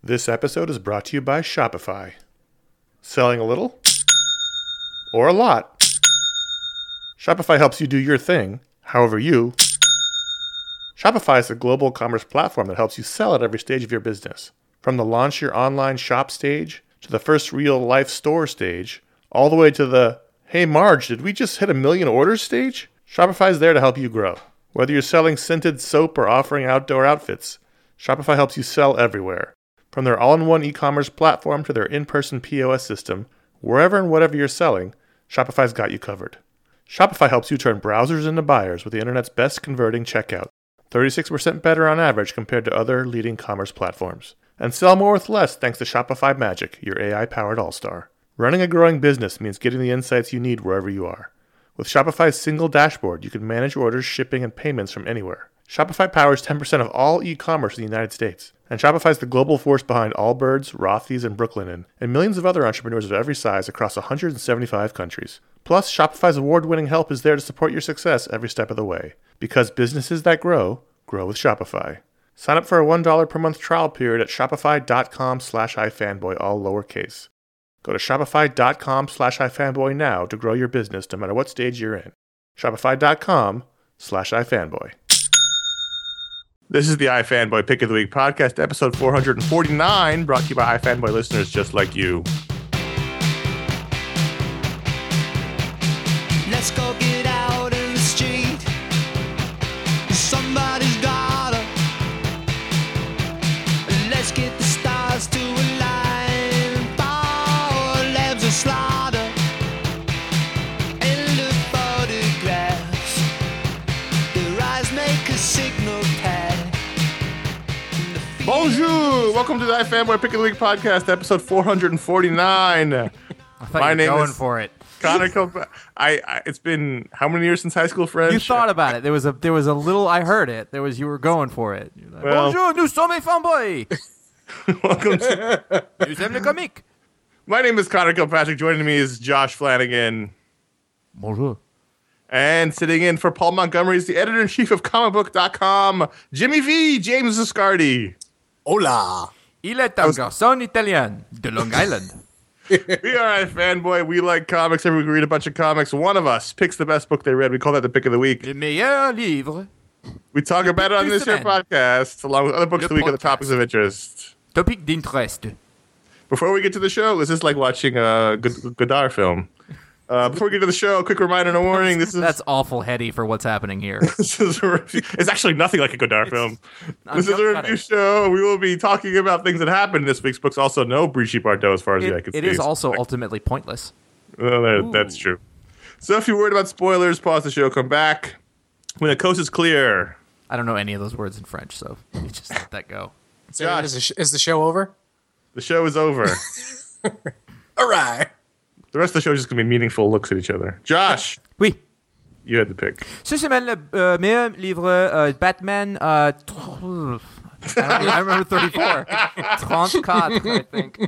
This episode is brought to you by Shopify. Selling a little? Or a lot? Shopify helps you do your thing, however you. Shopify is a global commerce platform that helps you sell at every stage of your business. From the launch your online shop stage, to the first real-life store stage, all the way to the, hey Marge, did we just hit 1 million orders stage? Shopify is there to help you grow. Whether you're selling scented soap or offering outdoor outfits, Shopify helps you sell everywhere. From their all-in-one e-commerce platform to their in-person POS system, wherever and whatever you're selling, Shopify's got you covered. Shopify helps you turn browsers into buyers with the internet's best converting checkout, 36% better on average compared to other leading commerce platforms. And sell more with less thanks to Shopify Magic, your AI-powered all-star. Running a growing business means getting the insights you need wherever you are. With Shopify's single dashboard, you can manage orders, shipping, and payments from anywhere. Shopify powers 10% of all e-commerce in the United States. And Shopify's the global force behind Allbirds, Rothy's, and Brooklinen, and millions of other entrepreneurs of every size across 175 countries. Plus, Shopify's award-winning help is there to support your success every step of the way. Because businesses that grow, grow with Shopify. Sign up for a $1 per month trial period at shopify.com/ifanboy, all lowercase. Go to shopify.com/ifanboy now to grow your business no matter what stage you're in. Shopify.com/ifanboy. This is the iFanboy Pick of the Week podcast, episode 449, brought to you by iFanboy listeners just like you. Let's go get out in the street. Somebody's gotta. Let's get the stars to align. Power labs of slaughter. And look photographs. Their eyes make a signal pad. Bonjour! Welcome to the iFanboy Pick of the Week podcast, episode 449. I thought you were going for it. Connor it's been how many years since high school, French? You thought about it. There was a little. I heard it. You were going for it. You're like, Well- bonjour, nous sommes fanboy. Welcome to... Nous sommes le comique. My name is Connor Kilpatrick. Joining me is Josh Flanagan. Bonjour. And sitting in for Paul Montgomery is the editor-in-chief of comicbook.com, Jimmy V, James Viscardi. Hola. Il est un garçon italien de Long Island. We are iFanboy. We like comics. Every week we read a bunch of comics. One of us picks the best book they read. We call that the Pick of the Week. Le meilleur livre. We talk about it on this here semaine. podcast, along with other books of the week and the topics of interest. Topic d'interest. Before we get to the show, this is like watching a Godard film. Before we get to the show, a quick reminder and a warning. That's awful heady for what's happening here. This is a review. It's actually nothing like a Godard film. This is a cut review it. show. We will be talking about things that happened in this week's books. Also, no Brigitte Bardot, as far as I can see. It is also ultimately pointless. Well, that's true. So if you're worried about spoilers, pause the show, come back. When the coast is clear. I don't know any of those words in French, so you just let that go. So Josh. is the show over? The show is over. All right. The rest of the show is just going to be meaningful looks at each other. Josh, Oui. you had the pick. Cette semaine, le meilleur livre Batman. I remember 34. 34, I think.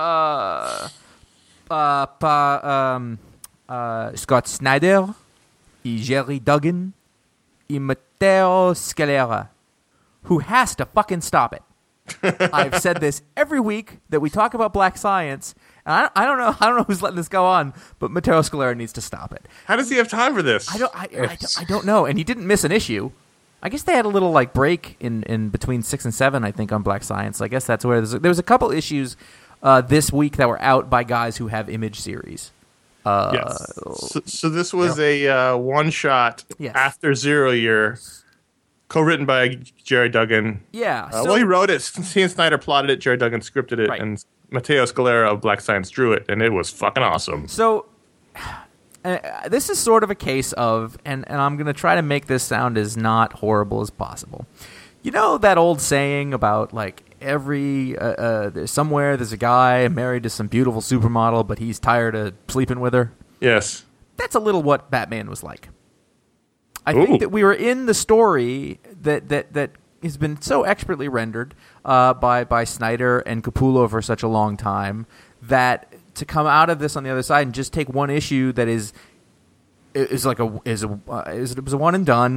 Scott Snyder, et Jerry Duggan, et Matteo Scalera, who has to fucking stop it. I've said this every week that we talk about Black Science, and I don't know who's letting this go on, but Matteo Scalera needs to stop it. How does he have time for this? I don't know, and he didn't miss an issue. I guess they had a little like break in between 6 and 7, I think, on Black Science. I guess that's where there was a couple issues this week that were out by guys who have Image series. Yes. So this was a one-shot Yes. after Zero Year, co-written by Jerry Duggan. Yeah. Well, he wrote it. Ian Snyder plotted it. Jerry Duggan scripted it. Right. And Matteo Scalera of Black Science drew it. And it was fucking awesome. So this is sort of a case of, and I'm going to try to make this sound as not horrible as possible. You know that old saying about like there's a guy married to some beautiful supermodel, but he's tired of sleeping with her? Yes. That's a little what Batman was like. I think that we were in the story that has been so expertly rendered by Snyder and Capullo for such a long time that to come out of this on the other side and just take one issue that it was a one and done.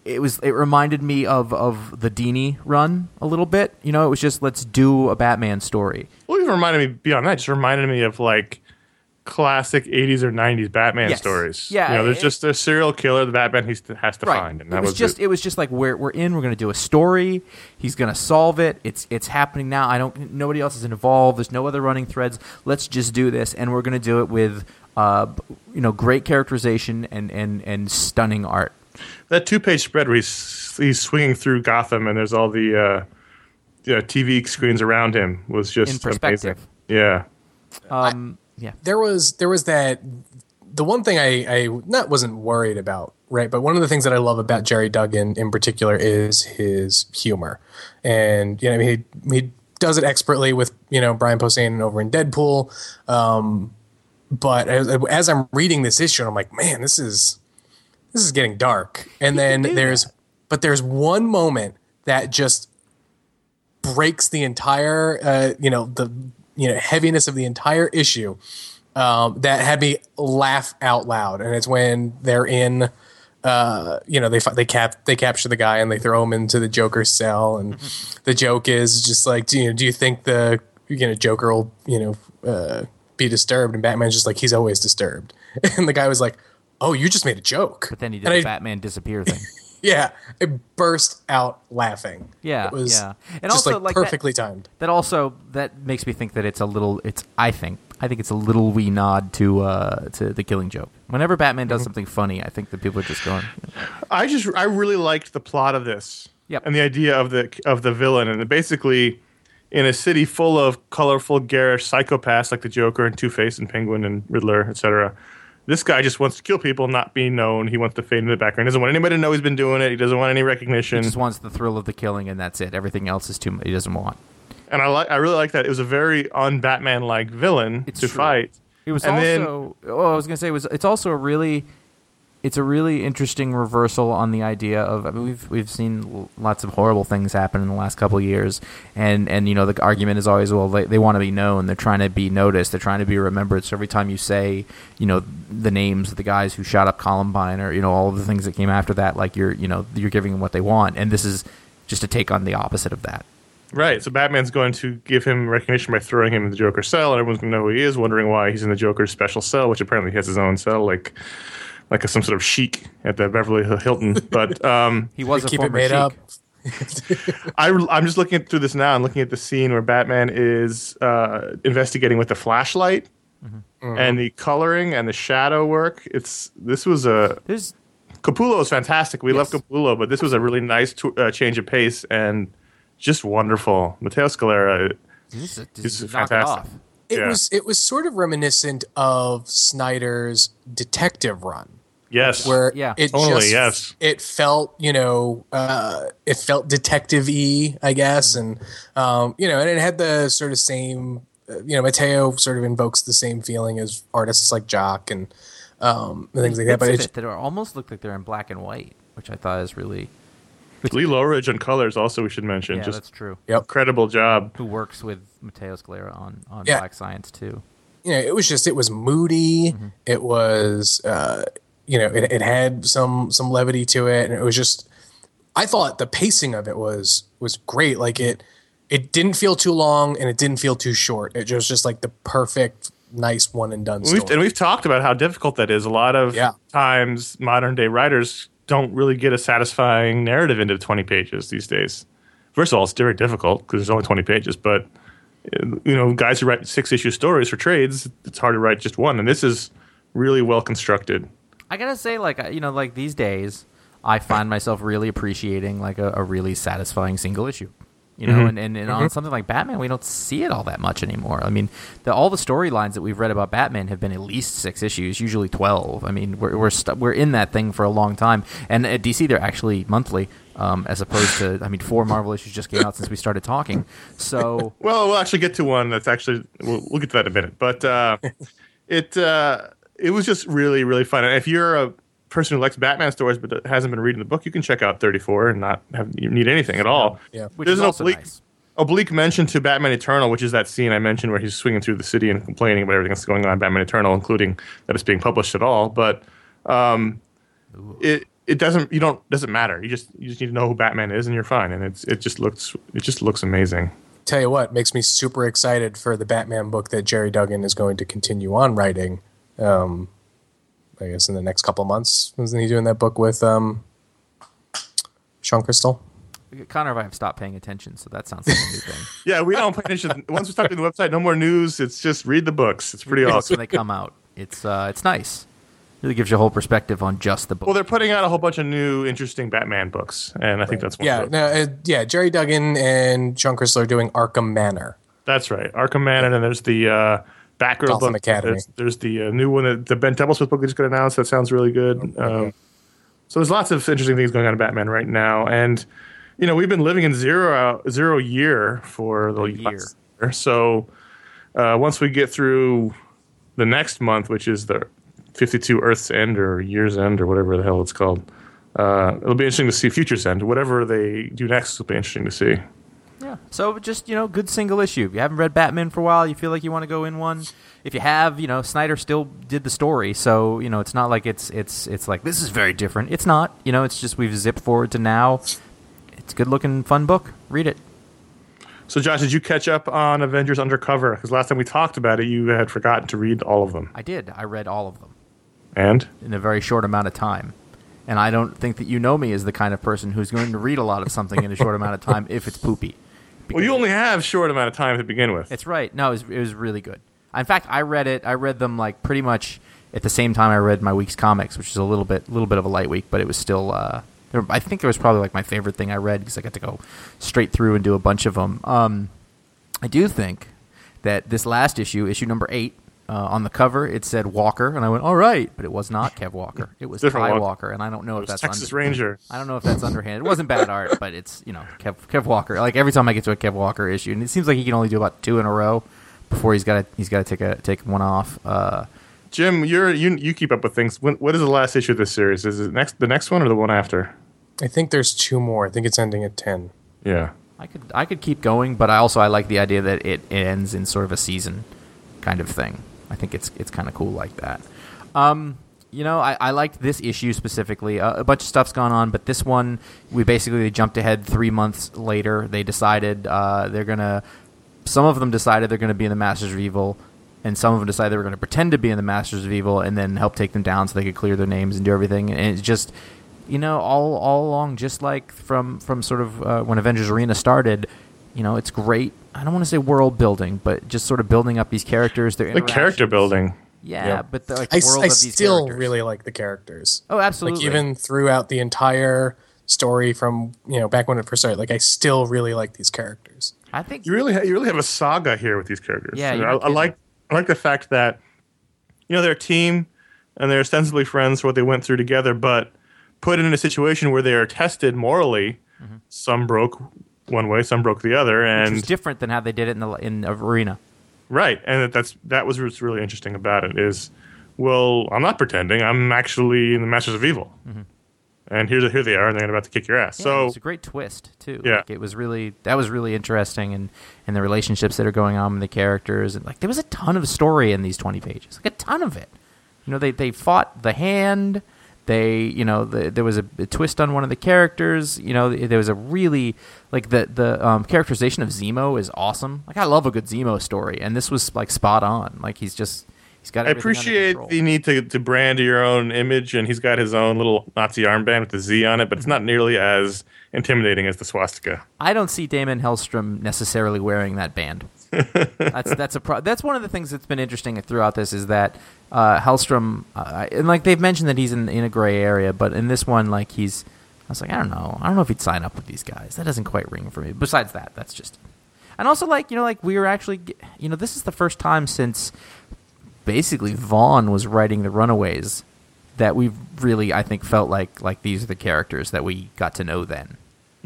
it reminded me of the Dini run a little bit. You know, it was just, let's do a Batman story. Well, it reminded me, beyond that, it just reminded me of like classic 80s or 90s Batman Yes. stories. Yeah, You know, there's just a serial killer the Batman has to Right. find. And that It was just like we're in. We're going to do a story. He's going to solve it. It's happening now. Nobody else is involved. There's no other running threads. Let's just do this, and we're going to do it with great characterization and stunning art. That 2-page spread where he's swinging through Gotham and there's all the TV screens around him was just In perspective. amazing. Yeah. Yeah. There was that. The one thing I wasn't worried about, right? But one of the things that I love about Jerry Duggan in particular is his humor, and I mean, he does it expertly with Brian Posehn over in Deadpool. But as I'm reading this issue, I'm like, man, this is getting dark. And then there's one moment that just breaks the entire heaviness of the entire issue, that had me laugh out loud. And it's when they're in they capture the guy and they throw him into the Joker's cell, and the joke is just like, do you think the Joker will be disturbed? And Batman's just like, he's always disturbed. And the guy was like, oh, you just made a joke. But then he did the Batman disappear thing. Yeah, I burst out laughing. Yeah, it was and just also like perfectly timed. That makes me think that it's a little. I think it's a little wee nod to the Killing Joke. Whenever Batman does something funny, I think that people are just going. I really liked the plot of this. Yep. And the idea of the villain, and basically in a city full of colorful, garish psychopaths like the Joker and Two-Face and Penguin and Riddler, etc. This guy just wants to kill people, not be known. He wants to fade into the background. He doesn't want anybody to know he's been doing it. He doesn't want any recognition. He just wants the thrill of the killing, and that's it. Everything else is too much. He doesn't want. And I really like that. It was a very un-Batman-like villain to fight. It was And then- also. I was going to say it's also a really interesting reversal on the idea of. I mean, we've seen lots of horrible things happen in the last couple of years, and the argument is always, well, they want to be known. They're trying to be noticed. They're trying to be remembered. So every time you say the names of the guys who shot up Columbine, or all of the things that came after that, like you're giving them what they want, and this is just a take on the opposite of that. Right, so Batman's going to give him recognition by throwing him in the Joker's cell, and everyone's going to know who he is, wondering why he's in the Joker's special cell, which apparently he has his own cell, like some sort of chic at the Beverly Hilton. But He was a Keep it former made Sheik. up. I'm just looking through this now and looking at the scene where Batman is investigating with the flashlight and the coloring and the shadow work. There's Capullo is fantastic. We love Capullo, but this was a really nice change of pace and just wonderful. Matteo Scalera is knock it fantastic. off. It was sort of reminiscent of Snyder's detective run. Yes. Where Totally, yes. it felt it felt detective-y, I guess, and and it had the sort of same Matteo sort of invokes the same feeling as artists like Jock and things like that. But Bits of it that almost look like they're in black and white, which I thought is really. Lee Lowridge on colors also we should mention. Yeah, just that's true. incredible job. Who works with Matteo Scalera on Yeah. Black Science too? it was moody. Mm-hmm. It was it had some levity to it, and it was just, I thought the pacing of it was great. Like it didn't feel too long and it didn't feel too short. It was just like the perfect, nice one and done story. We've talked about how difficult that is. A lot of times modern day writers don't really get a satisfying narrative into 20 pages these days. First of all, it's very difficult because there's only 20 pages, but guys who write 6-issue stories for trades, it's hard to write just one, and this is really well constructed. I gotta say, like these days, I find myself really appreciating like a really satisfying single issue. And on something like Batman, we don't see it all that much anymore. I mean, all the storylines that we've read about Batman have been at least 6 issues, usually 12. I mean, we're in that thing for a long time. And at DC, they're actually monthly, as opposed to 4 Marvel issues just came out since we started talking. So, well, we'll actually get to one that's actually we'll get to that in a minute. But it was just really, really fun. And if you're a person who likes Batman stories but hasn't been reading the book, you can check out 34 and not need anything at all. Yeah. which There's is an also nice. oblique mention to Batman Eternal, which is that scene I mentioned where he's swinging through the city and complaining about everything that's going on in Batman Eternal, including that it's being published at all. But it doesn't matter. You just need to know who Batman is, and you're fine. And it just looks amazing. Tell you what, makes me super excited for the Batman book that Jerry Duggan is going to continue on writing. I guess in the next couple of months. Wasn't he doing that book with Sean Crystal? Connor and I have stopped paying attention, so that sounds like a new thing. Yeah, we don't pay attention. Once we start doing the website, no more news. It's just read the books. It's pretty awesome. When they come out, it's nice. Really gives you a whole perspective on just the book. Well, they're putting out a whole bunch of new, interesting Batman books, and I think that's one. Jerry Duggan and Sean Crystal are doing Arkham Manor. That's right, Arkham Manor, and then there's the Batgirl Gotham book. Academy. There's the new one, the Ben Templesmith book we just got announced. That sounds really good. So there's lots of interesting things going on in Batman right now, and we've been living in zero year for the year. So once we get through the next month, which is the 52 Earth's End or Year's End or whatever the hell it's called, it'll be interesting to see Future's End. Whatever they do next will be interesting to see. Yeah. So just, good single issue. If you haven't read Batman for a while, you feel like you want to go in one. If you have, Snyder still did the story, so, it's not like it's like this is very different. It's not. It's just we've zipped forward to now. It's a good-looking, fun book. Read it. So, Josh, did you catch up on Avengers Undercover? Because last time we talked about it, you had forgotten to read all of them. I did. I read all of them. And? In a very short amount of time. And I don't think that you know me as the kind of person who's going to read a lot of something in a short amount of time if it's poopy. Well, you only have a short amount of time to begin with. It's right. No, it was really good. In fact, I read them like pretty much at the same time I read my week's comics, which is a little bit of a light week, but it was still. I think it was probably like my favorite thing I read because I got to go straight through and do a bunch of them. I do think that this last issue number 8, on the cover it said Walker, and I went, all right, but it was not Kev Walker. It was Ty Walker, and I don't know if that's Texas Ranger. I don't know if that's underhanded. It wasn't bad art, but it's Kev Walker. Like every time I get to a Kev Walker issue, and it seems like he can only do about 2 in a row before he's got to take one off. Jim, you keep up with things. What is the last issue of this series? Is it the next one or the one after? I think there's 2 more. I think it's ending at 10. Yeah. I could keep going, but I like the idea that it ends in sort of a season kind of thing. I think it's kind of cool like that. I liked this issue specifically. A bunch of stuff's gone on, but this one, they jumped ahead 3 months later. They decided some of them decided they're going to be in the Masters of Evil, and some of them decided they were going to pretend to be in the Masters of Evil and then help take them down so they could clear their names and do everything. And it's just, all along, just like from sort of when Avengers Arena started, it's great. I don't want to say world building, but just sort of building up these characters. Their like character building. Yeah, but the world I of these still characters. really like the characters. Oh, absolutely. Like even throughout the entire story from back when it first started, like I still really like these characters. I think you really have a saga here with these characters. Yeah, I like the fact that they're a team and they're ostensibly friends for what they went through together, but put in a situation where they are tested morally. Mm-hmm. Some broke one way, some broke the other, and which was different than how they did it in Arena. Right, and that was what's really interesting about it is, well, I'm not pretending. I'm actually in the Masters of Evil, mm-hmm. and here they are, and they're about to kick your ass. Yeah, so it's a great twist too. Yeah, like, that was really interesting, and the relationships that are going on with the characters, and like there was a ton of story in these 20 pages, like a ton of it. They fought the Hand. There was a twist on one of the characters. There was a really the characterization of Zemo is awesome. Like I love a good Zemo story, and this was like spot on. Like he's got. I appreciate the need to brand your own image, and he's got his own little Nazi armband with the Z on it, but it's not nearly as intimidating as the swastika. I don't see Damon Hellstrom necessarily wearing that band. That's one of the things that's been interesting throughout this is that Hellstrom and like they've mentioned that he's in a gray area, but in this one I was like I don't know if he'd sign up with these guys. That doesn't quite ring for me. Besides that's just, and also we were actually this is the first time since basically Vaughn was writing the Runaways that we've really I think felt like these are the characters that we got to know then.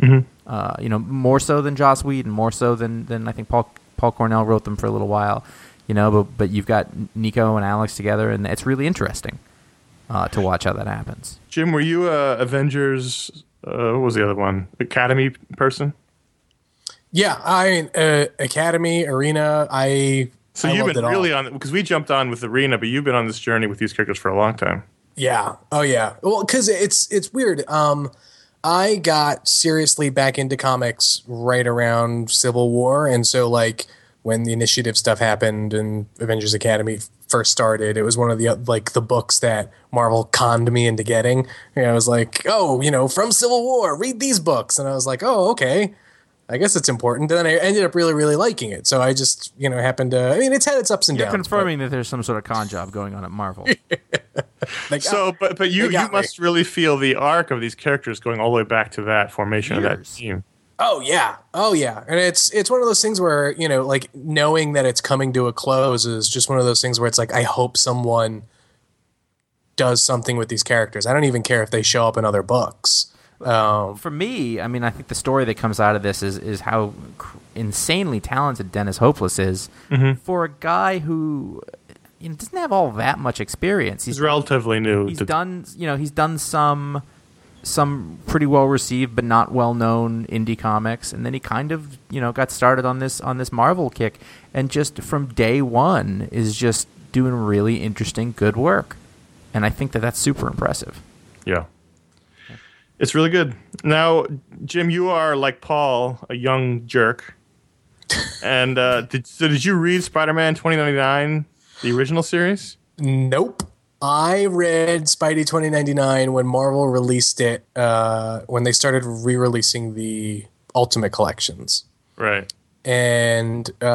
Mm-hmm. More so than Joss Whedon, more so than I think Paul Cornell wrote them for a little while, but you've got Nico and Alex together, and it's really interesting to watch how that happens. Jim, were you Avengers, what was the other one, Academy person? Yeah, I mean, Academy, Arena, So you've been really on, because we jumped on with Arena, but you've been on this journey with these characters for a long time. Yeah. Oh yeah. Well, because it's weird. I got seriously back into comics right around Civil War, and so like when the Initiative stuff happened and Avengers Academy first started, it was one of the like the books that Marvel conned me into getting. And I was like, oh, from Civil War, read these books, and I was like, oh, okay. I guess it's important. And then I ended up really, really liking it. So I just, happened to. I mean, it's had its ups and You're downs. confirming that there's some sort of con job going on at Marvel. Like, So, but you must really feel the arc of these characters going all the way back to that formation of that Years. team. oh yeah, and it's one of those things where like knowing that it's coming to a close is just one of those things where it's like I hope someone does something with these characters. I don't even care if they show up in other books. For me, I mean, I think the story that comes out of this is how insanely talented Dennis Hopeless is for a guy who doesn't have all that much experience. He's relatively new. He's done some pretty well received but not well known indie comics, and then he kind of got started on this Marvel kick, and just from day one is just doing really interesting, good work, and I think that's super impressive. Yeah. It's really good. Now, Jim, you are like Paul, a young jerk. And did you read Spider-Man 2099, the original series? Nope. I read Spidey 2099 when Marvel released it, when they started re-releasing the Ultimate Collections. Right. And it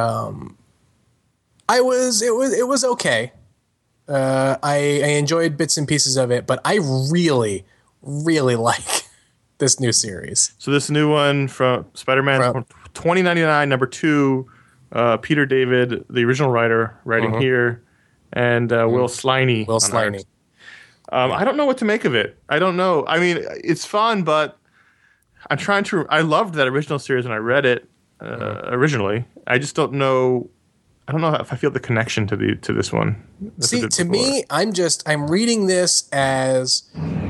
was okay. I enjoyed bits and pieces of it, but I really like this new series. So this new one from Spider-Man 2099, number 2, Peter David, the original writer, writing here, and Will Sliney. I don't know what to make of it. I don't know. I mean, it's fun, but I loved that original series when I read it originally. I just don't know. I don't know if I feel the connection to this one. See, to me, I'm reading this as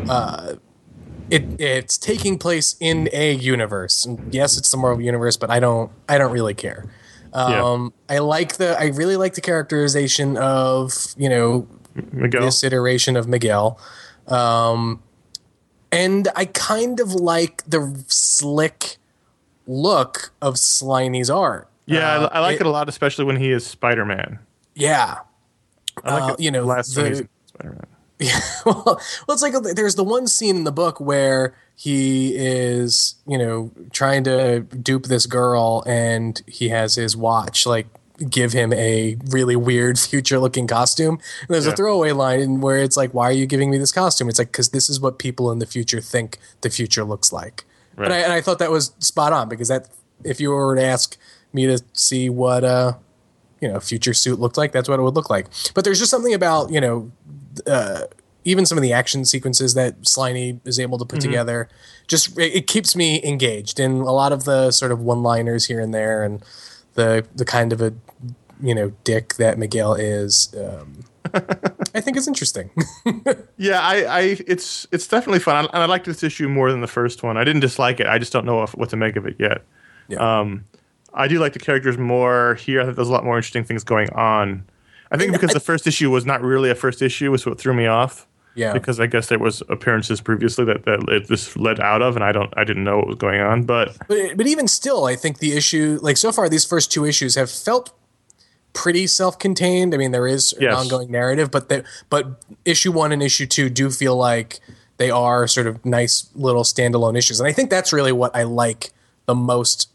it's taking place in a universe. And yes, it's the Marvel universe, but I don't really care. I really like the characterization of Miguel. this iteration of Miguel, and I kind of like the slick look of Sliney's art. Yeah, I like it a lot, especially when he is Spider-Man. Yeah, I like it last time he's Spider-Man. Yeah, well, it's like there's the one scene in the book where he is, trying to dupe this girl, and he has his watch give him a really weird future-looking costume. And there's a throwaway line where it's like, "Why are you giving me this costume?" It's like, "Because this is what people in the future think the future looks like." Right. And I thought that was spot on, because that if you were to ask me to see what a future suit looked like, that's what it would look like. But there's just something about even some of the action sequences that Sliney is able to put together, just it keeps me engaged. And a lot of the sort of one-liners here and there, and the kind of a dick that Miguel is, I think is interesting. Yeah, it's definitely fun, and I like this issue more than the first one. I didn't dislike it. I just don't know what to make of it yet. Yeah. I do like the characters more here. I think there's a lot more interesting things going on. I think because the first issue was not really a first issue was what threw me off. Yeah. Because I guess there was appearances previously that this led out of, and I didn't know what was going on. But even still, I think the issue, so far, these first 2 issues have felt pretty self-contained. I mean, there is an ongoing narrative, but issue 1 and issue 2 do feel like they are sort of nice little standalone issues, and I think that's really what I like the most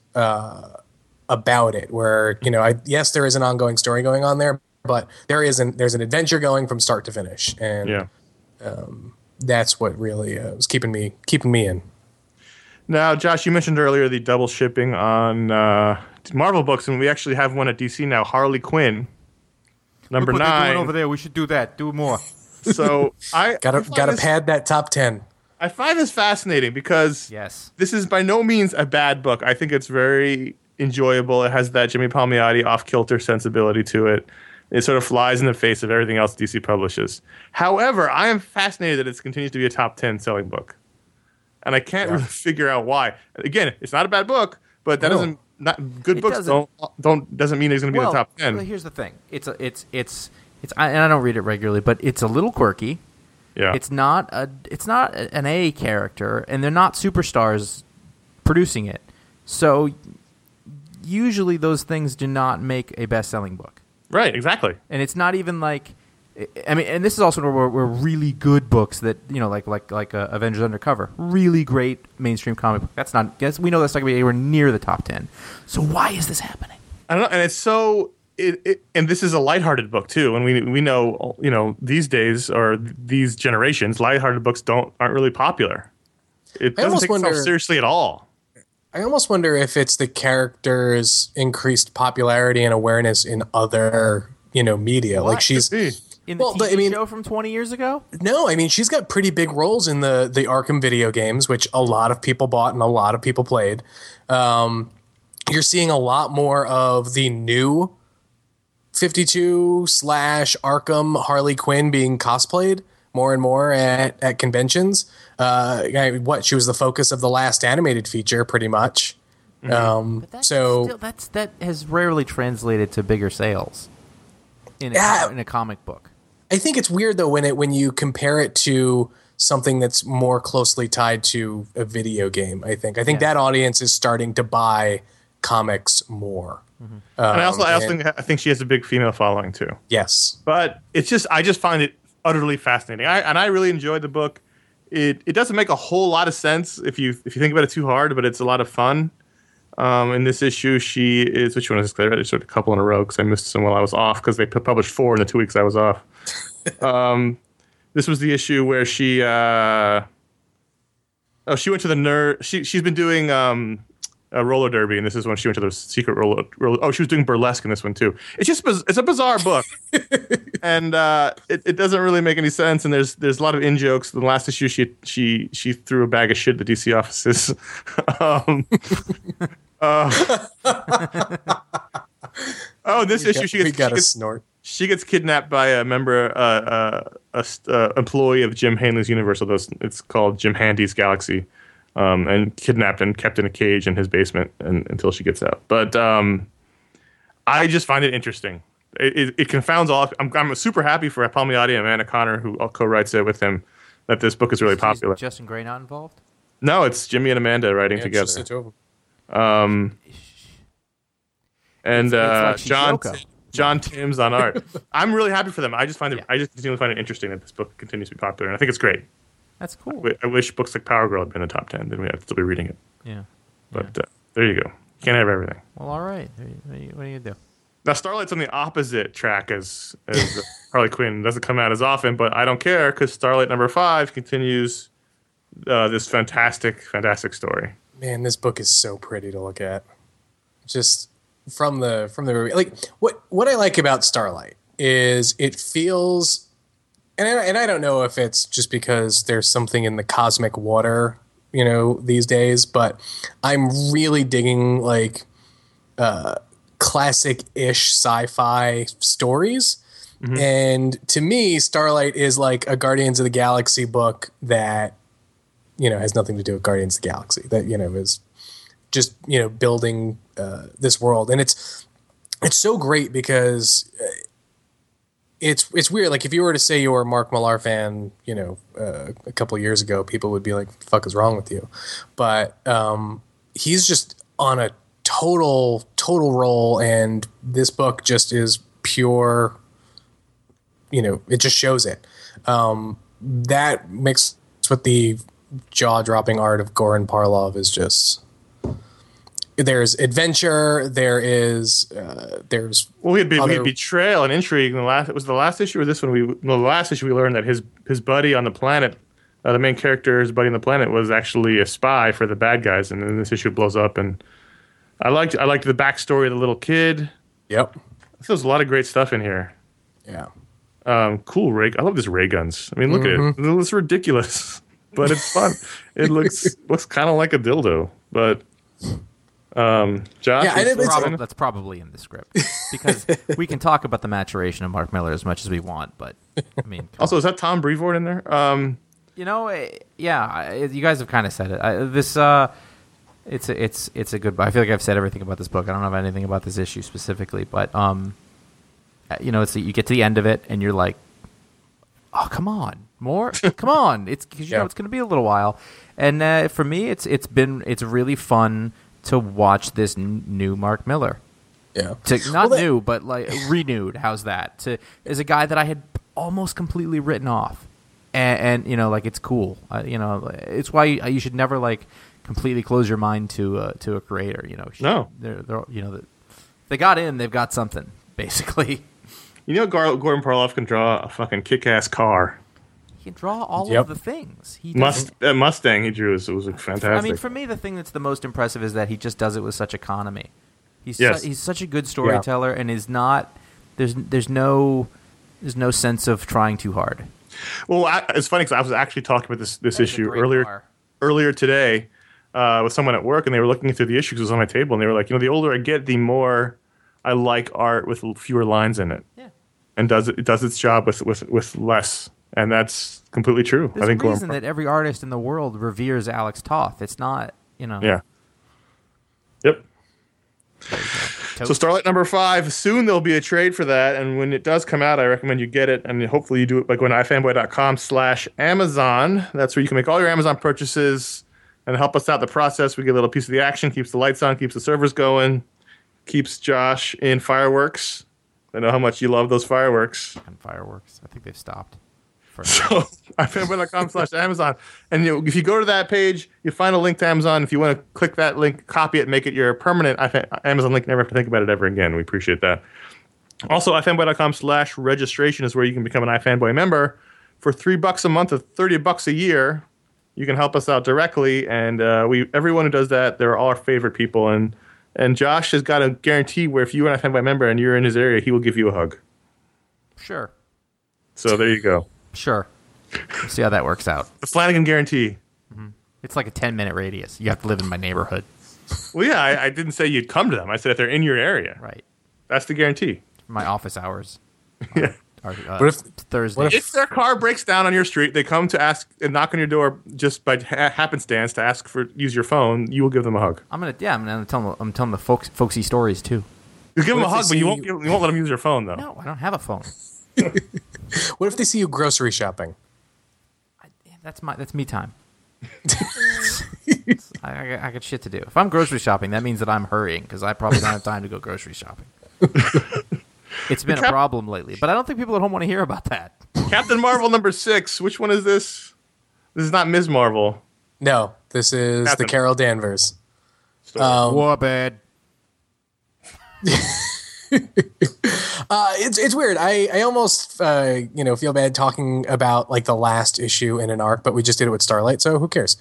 about it. Where yes, there is an ongoing story going on there, but there's an adventure going from start to finish, and that's what really was keeping me in. Now, Josh, you mentioned earlier the double shipping on Marvel books, and we actually have one at DC now. Harley Quinn, number 9 over there. We should do that. Do more. So I gotta pad that top 10. I find this fascinating because this is by no means a bad book. I think it's very enjoyable. It has that Jimmy Palmiotti off-kilter sensibility to it. It sort of flies in the face of everything else DC publishes. However, I am fascinated that it continues to be a top 10 selling book. And I can't really figure out why. Again, it's not a bad book, but that doesn't mean it's going to be in the top 10. Well, here's the thing. It's and I don't read it regularly, but it's a little quirky. Yeah. It's not an A character, and they're not superstars producing it. So usually those things do not make a best-selling book. Right, exactly. And it's not even like, I mean, and this is also where really good books that, you know, like Avengers Undercover, really great mainstream comic book. That's not, guess we know that's not going to be anywhere near the top 10. So why is this happening? I don't know, and it's so, and this is a lighthearted book too. And we know, you know, these days or these generations, lighthearted books aren't really popular. It doesn't take itself seriously at all. I almost wonder if it's the character's increased popularity and awareness in other, you know, media. What? Like she's In the TV show from 20 years ago? No, I mean, she's got pretty big roles in the Arkham video games, which a lot of people bought and a lot of people played. You're seeing a lot more of the new 52/Arkham Harley Quinn being cosplayed more and more at conventions. She was the focus of the last animated feature, pretty much. That has rarely translated to bigger sales in a comic book. I think it's weird though when you compare it to something that's more closely tied to a video game. I think that audience is starting to buy comics more. Mm-hmm. And I think she has a big female following too. Yes, but I just find it utterly fascinating. I really enjoyed the book. It doesn't make a whole lot of sense if you think about it too hard, but it's a lot of fun. In this issue, she is, which one is this? I read it sort of a couple in a row because I missed some while I was off because they published 4 in the 2 weeks I was off. This was the issue where she went to the nerd. She's been doing a roller derby, and this is when she went to the secret roller. Oh, she was doing burlesque in this one too. It's a bizarre book, and it doesn't really make any sense. And there's a lot of in jokes. In the last issue, she threw a bag of shit at the DC offices. This issue she gets snort. She gets kidnapped by a member, employee of Jim Hanley's universe. It's called Jim Handy's Galaxy. And kidnapped and kept in a cage in his basement until she gets out. But I just find it interesting. It confounds all. I'm super happy for Palmiotti and Amanda Connor, who co-writes it with him, that this book is really popular. Is Justin Gray not involved? No, it's Jimmy and Amanda writing together. It's just the two of them. And it's like John Timms on art. I'm really happy for them. I just continue to find it interesting that this book continues to be popular, and I think it's great. That's cool. I wish books like Power Girl had been in the top 10. Then we'd have to still be reading it. Yeah. But there you go. You can't have everything. Well, all right. What are you going to do? Now, Starlight's on the opposite track as Harley Quinn. Doesn't come out as often, but I don't care because Starlight number 5 continues this fantastic story. Man, this book is so pretty to look at. Just from the like what I like about Starlight is it feels. And I don't know if it's just because there's something in the cosmic water, you know, these days, but I'm really digging like classic-ish sci-fi stories. Mm-hmm. And to me, Starlight is like a Guardians of the Galaxy book that, you know, has nothing to do with Guardians of the Galaxy. That, you know, is just, you know, building this world. And it's so great because it's weird. Like if you were to say you were a Mark Millar fan, you know, a couple of years ago, people would be like, "What the fuck is wrong with you?" But he's just on a total roll, and this book just is pure. You know, it just shows it. That mixed with the jaw-dropping art of Goran Parlov is just. There's adventure. There's we had betrayal and intrigue in the last. It was the last issue or this one. The last issue we learned that his buddy on the planet, the main character's buddy on the planet, was actually a spy for the bad guys, and then this issue blows up. And I liked the backstory of the little kid. Yep, there's a lot of great stuff in here. Yeah, cool ray. I love this ray guns. I mean, look at it. It's ridiculous, but it's fun. It looks kind of like a dildo, but. Josh, that's probably in the script because we can talk about the maturation of Mark Millar as much as we want, but I mean, also is that Tom Brevoort in there? You know, yeah, you guys have kind of said it. It's a good. I feel like I've said everything about this book. I don't know anything about this issue specifically, but you know, you get to the end of it and you're like, oh come on, More? Come on, it's because Yeah. it's going to be a little while, and for me, it's really fun to watch this new Mark Miller. Yeah. Not new, but like renewed. How's that? As a guy that I had almost completely written off, and like it's cool. It's why you should never like completely close your mind to a creator. No. they're they got in, they've got something basically. Gordon Parloff can draw a fucking kick-ass car. He can draw all Yep. of the things. He does. That Mustang he drew was fantastic. I mean, for me, the thing that's the most impressive is that he just does it with such economy. He's Yes. he's such a good storyteller, and is not. There's no sense of trying too hard. Well, it's funny because I was actually talking about this That is a issue great car. earlier today with someone at work, and they were looking through the issues. It was on my table, and they were like, the older I get, the more I like art with fewer lines in it, Yeah. and it does its job with less, and that's completely true. There's I think a reason that every artist in the world reveres Alex Toth. It's not, Yeah. Yep. So Starlight number 5, soon there'll be a trade for that, and when it does come out, I recommend you get it, and hopefully you do it by going to ifanboy.com/Amazon. That's where you can make all your Amazon purchases and help us out in the process. We get a little piece of the action, keeps the lights on, keeps the servers going, keeps Josh in fireworks. I know how much you love those fireworks. And fireworks. I think they've stopped. So ifanboy.com/Amazon. And if you go to that page, you find a link to Amazon. If you want to click that link, copy it, make it your permanent Amazon link, never have to think about it ever again. We appreciate that. Also, ifanboy.com/registration is where you can become an iFanboy member. For $3 a month or $30 a year, you can help us out directly. And everyone who does that, they're all our favorite people. And Josh has got a guarantee where if you're an iFanboy member and you're in his area, he will give you a hug. Sure. So there you go. Sure. We'll see how that works out. The Flanagan guarantee. It's like a 10-minute radius. You have to live in my neighborhood. Well, yeah, I didn't say you'd come to them. I said if they're in your area. Right. That's the guarantee. My office hours. Yeah. Are, What if- Thursday. If their car breaks down on your street, they come to ask and knock on your door just by happenstance to ask for use your phone. You will give them a hug. I'm gonna tell them the folksy stories too. You give them a What if hug, they but you see won't let them use their phone though. No, I don't have a phone. What if they see you grocery shopping? That's me time. I got shit to do. If I'm grocery shopping, that means that I'm hurrying because I probably don't have time to go grocery shopping. It's been a problem lately, but I don't think people at home want to hear about that. Captain Marvel number 6. Which one is this? This is not Ms. Marvel. No, this is Captain. the Carol Danvers. Story. Warbird. It's weird. I almost feel bad talking about like the last issue in an arc, but we just did it with Starlight, so who cares?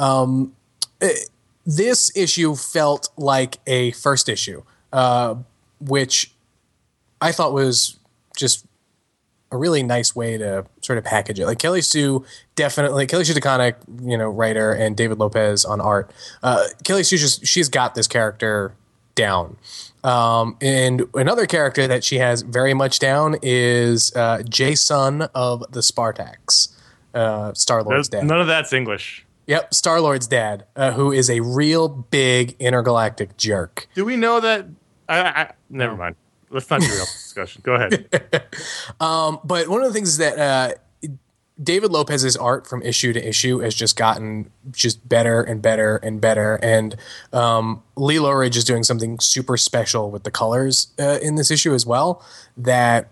This issue felt like a first issue, which I thought was just a really nice way to sort of package it. Like Kelly Sue DeConnick, writer, and David Lopez on art. Kelly Sue she's got this character down. And another character that she has very much down is Jason of the Spartax, Star-Lord's dad. None of that's English. Yep, Star-Lord's dad, who is a real big intergalactic jerk. Do we know that? Never mind. Let's not derail this discussion. Go ahead. But one of the things is that David Lopez's art from issue to issue has just gotten just better and better and better. And Lee Loughridge is doing something super special with the colors in this issue as well. That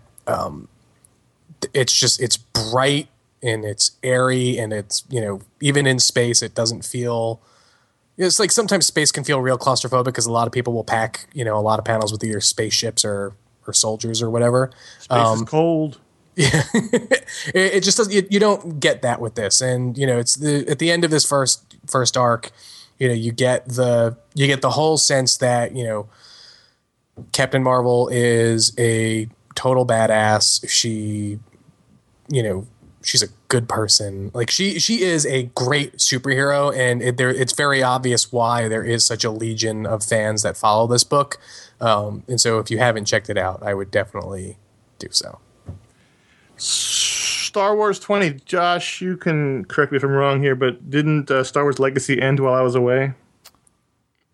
it's bright and it's airy and it's, even in space, it doesn't feel. It's like sometimes space can feel real claustrophobic because a lot of people will pack, a lot of panels with either spaceships or soldiers or whatever. Space is cold. Yeah, it just doesn't. You don't get that with this, and it's at the end of this first arc. You get the whole sense that Captain Marvel is a total badass. She, she's a good person. Like she is a great superhero, and it's very obvious why there is such a legion of fans that follow this book. And so, if you haven't checked it out, I would definitely do so. Star Wars 20. Josh, you can correct me if I'm wrong here, but didn't Star Wars Legacy end while I was away?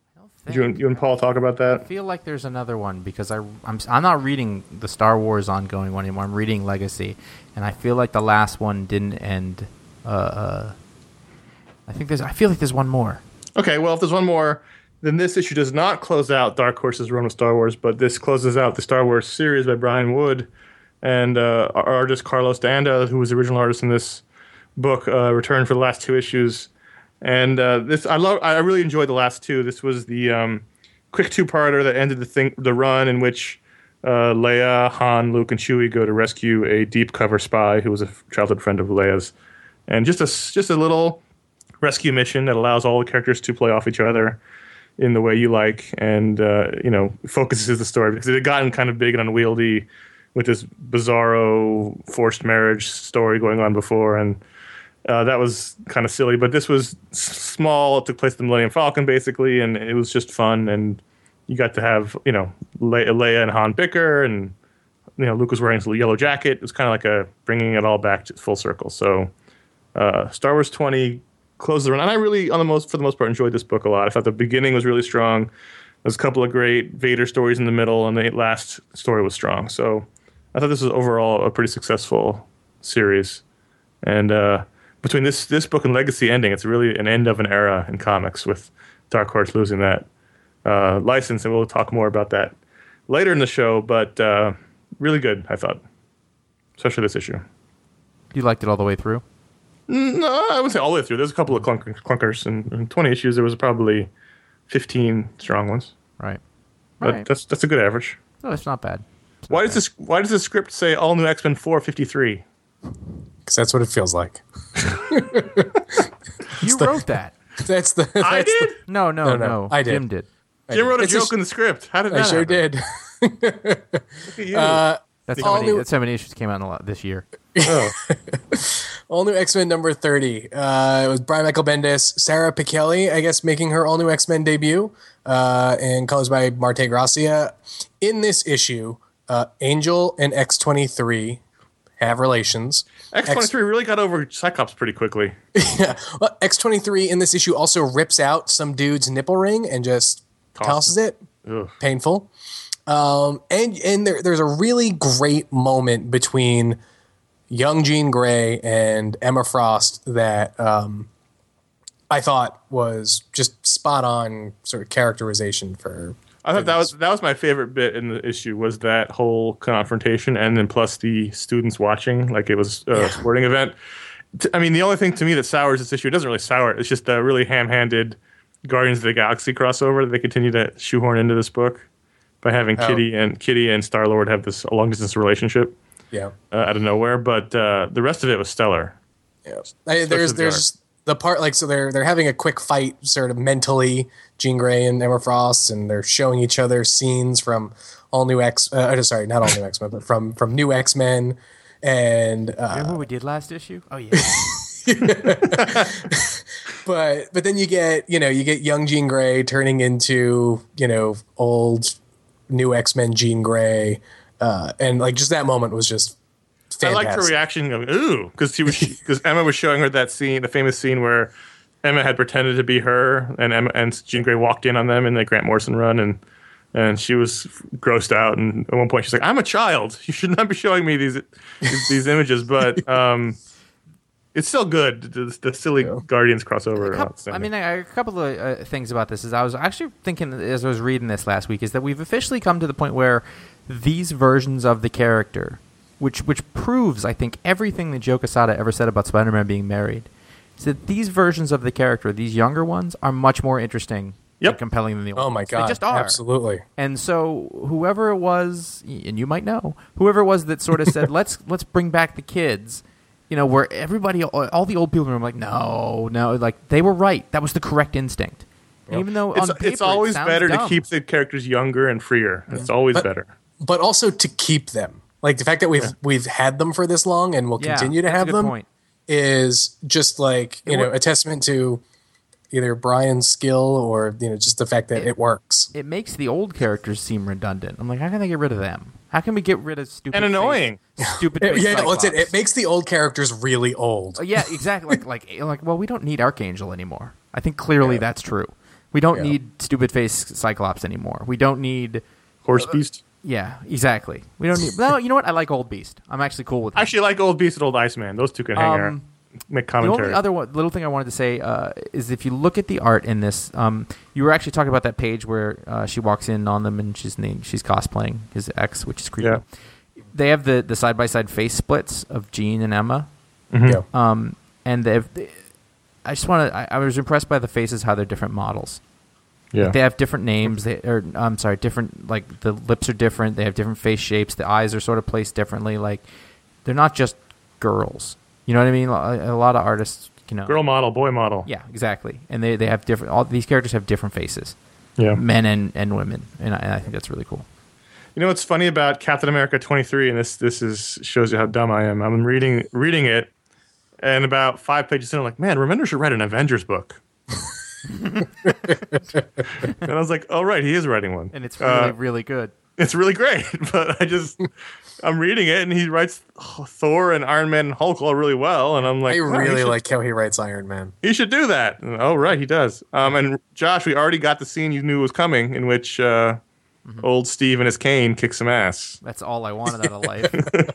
You and Paul talk about that? I feel like there's another one because I'm not reading the Star Wars ongoing one anymore. I'm reading Legacy, and I feel like the last one didn't end. I feel like there's one more. Okay, well, if there's one more, then this issue does not close out Dark Horse's run of Star Wars, but this closes out the Star Wars series by Brian Wood and artist Carlos D'Anda, who was the original artist in this book, returned for the last 2 issues. And I really enjoyed the last 2. This was the quick 2-parter that ended the run in which Leia, Han, Luke, and Chewie go to rescue a deep cover spy who was a childhood friend of Leia's, and just a little rescue mission that allows all the characters to play off each other in the way you like, and focuses the story because it had gotten kind of big and unwieldy with this bizarro forced marriage story going on before, and that was kind of silly. But this was small. It took place in the Millennium Falcon, basically, and it was just fun. And you got to have, Leia and Han bicker, and, Luke was wearing a yellow jacket. It was kind of like bringing it all back to full circle. So Star Wars 20 closed the run. And I really, for the most part, enjoyed this book a lot. I thought the beginning was really strong. There's a couple of great Vader stories in the middle, and the last story was strong. So I thought this was overall a pretty successful series. And between this book and Legacy ending, it's really an end of an era in comics with Dark Horse losing that license, and we'll talk more about that later in the show, but really good, I thought, especially this issue. You liked it all the way through? No, I wouldn't say all the way through. There's a couple of clunkers. In 20 issues, there was probably 15 strong ones. Right. But that's a good average. No, it's not bad. Why does the script say All New X-Men 453? Because that's what it feels like. You wrote that. I did? No. I did. Jim did. Jim wrote a joke in the script. How did that I sure happen? did. Look at you. That's how many issues came out in a lot this year. Oh. All New X-Men number 30. It was Brian Michael Bendis, Sarah Pichelli, I guess, making her All New X-Men debut, and colors by Marte Gracia. In this issue, Angel and X-23 have relations. X-23 really got over Cyclops pretty quickly. Yeah. Well, X-23 in this issue also rips out some dude's nipple ring and just tosses it. Ugh. Painful. And there's a really great moment between young Jean Grey and Emma Frost that I thought was just spot on sort of characterization for. I thought that was my favorite bit in the issue, was that whole confrontation, and then plus the students watching like it was a sporting event. I mean, the only thing to me that sours this issue, it doesn't really sour it, it's just a really ham-handed Guardians of the Galaxy crossover that they continue to shoehorn into this book by having Kitty and Star-Lord have this long-distance relationship out of nowhere. But the rest of it was stellar. Yeah. There's the part, like, so they're having a quick fight sort of mentally, Jean Grey and Emma Frost, and they're showing each other scenes from not All New X-Men, but from New X-Men. And remember what we did last issue? Oh yeah. but then you get young Jean Grey turning into old New X-Men Jean Grey, and like just that moment was just fantastic. I liked her reaction of ooh, because Emma was showing her that scene, the famous scene where Emma had pretended to be her, and Jean Grey walked in on them in the Grant Morrison run, and she was grossed out. And at one point, she's like, "I'm a child. You should not be showing me these images." But it's still good. The silly Guardians crossover. A couple of things about this is I was actually thinking as I was reading this last week is that we've officially come to the point where these versions of the character, which proves, I think, everything that Joe Quesada ever said about Spider-Man being married, is that these versions of the character, these younger ones, are much more interesting and compelling than the old ones. Oh my God, they just are. Absolutely. And so whoever it was, and you might know, whoever it was that sort of said, let's bring back the kids, where everybody, all the old people were like, no, like they were right. That was the correct instinct. And even though on paper, it's always better dumb. to keep the characters younger and freer. It's always better. But also to keep them. Like the fact that we've had them for this long and will continue to have them is just like, a testament to either Brian's skill or, just the fact that it works. It makes the old characters seem redundant. I'm like, how can they get rid of them? How can we get rid of stupid and annoying? Stupid. It makes the old characters really old. Yeah, exactly. like, well, we don't need Archangel anymore. I think clearly that's true. We don't Yeah. need stupid face Cyclops anymore. We don't need. Horse Beast. Yeah, exactly. We don't need. No, you know what? I like Old Beast. I'm actually cool with I it. actually like Old Beast and Old Iceman. Those two can hang out. Make The commentary. only other little thing I wanted to say is if you look at the art in this, you were actually talking about that page where she walks in on them and she's cosplaying his ex, which is creepy. Yeah. They have the side by side face splits of Jean and Emma, Yeah. and I was impressed by the faces, how they're different models. Yeah. They have different names. Different, like the lips are different. They have different face shapes. The eyes are sort of placed differently. Like they're not just girls. You know what I mean? A lot of artists, Girl model, boy model. Yeah, exactly. And they have different. All these characters have different faces. Yeah. Men and women, and I think that's really cool. You know what's funny about Captain America 23, and this shows you how dumb I am. I'm reading it, and about 5 pages in, I'm like, man, Remender should write an Avengers book. And I was like, oh right, he is writing one, And it's really really good. it's really great. But I'm reading it, and he writes Thor and Iron Man and Hulk all really well, and I'm like, I wow, really like how he writes Iron Man. he should do that. And, oh right, he does. And Josh, we already got the scene you knew was coming, in which old Steve and his cane kick some ass. That's all I wanted out of life.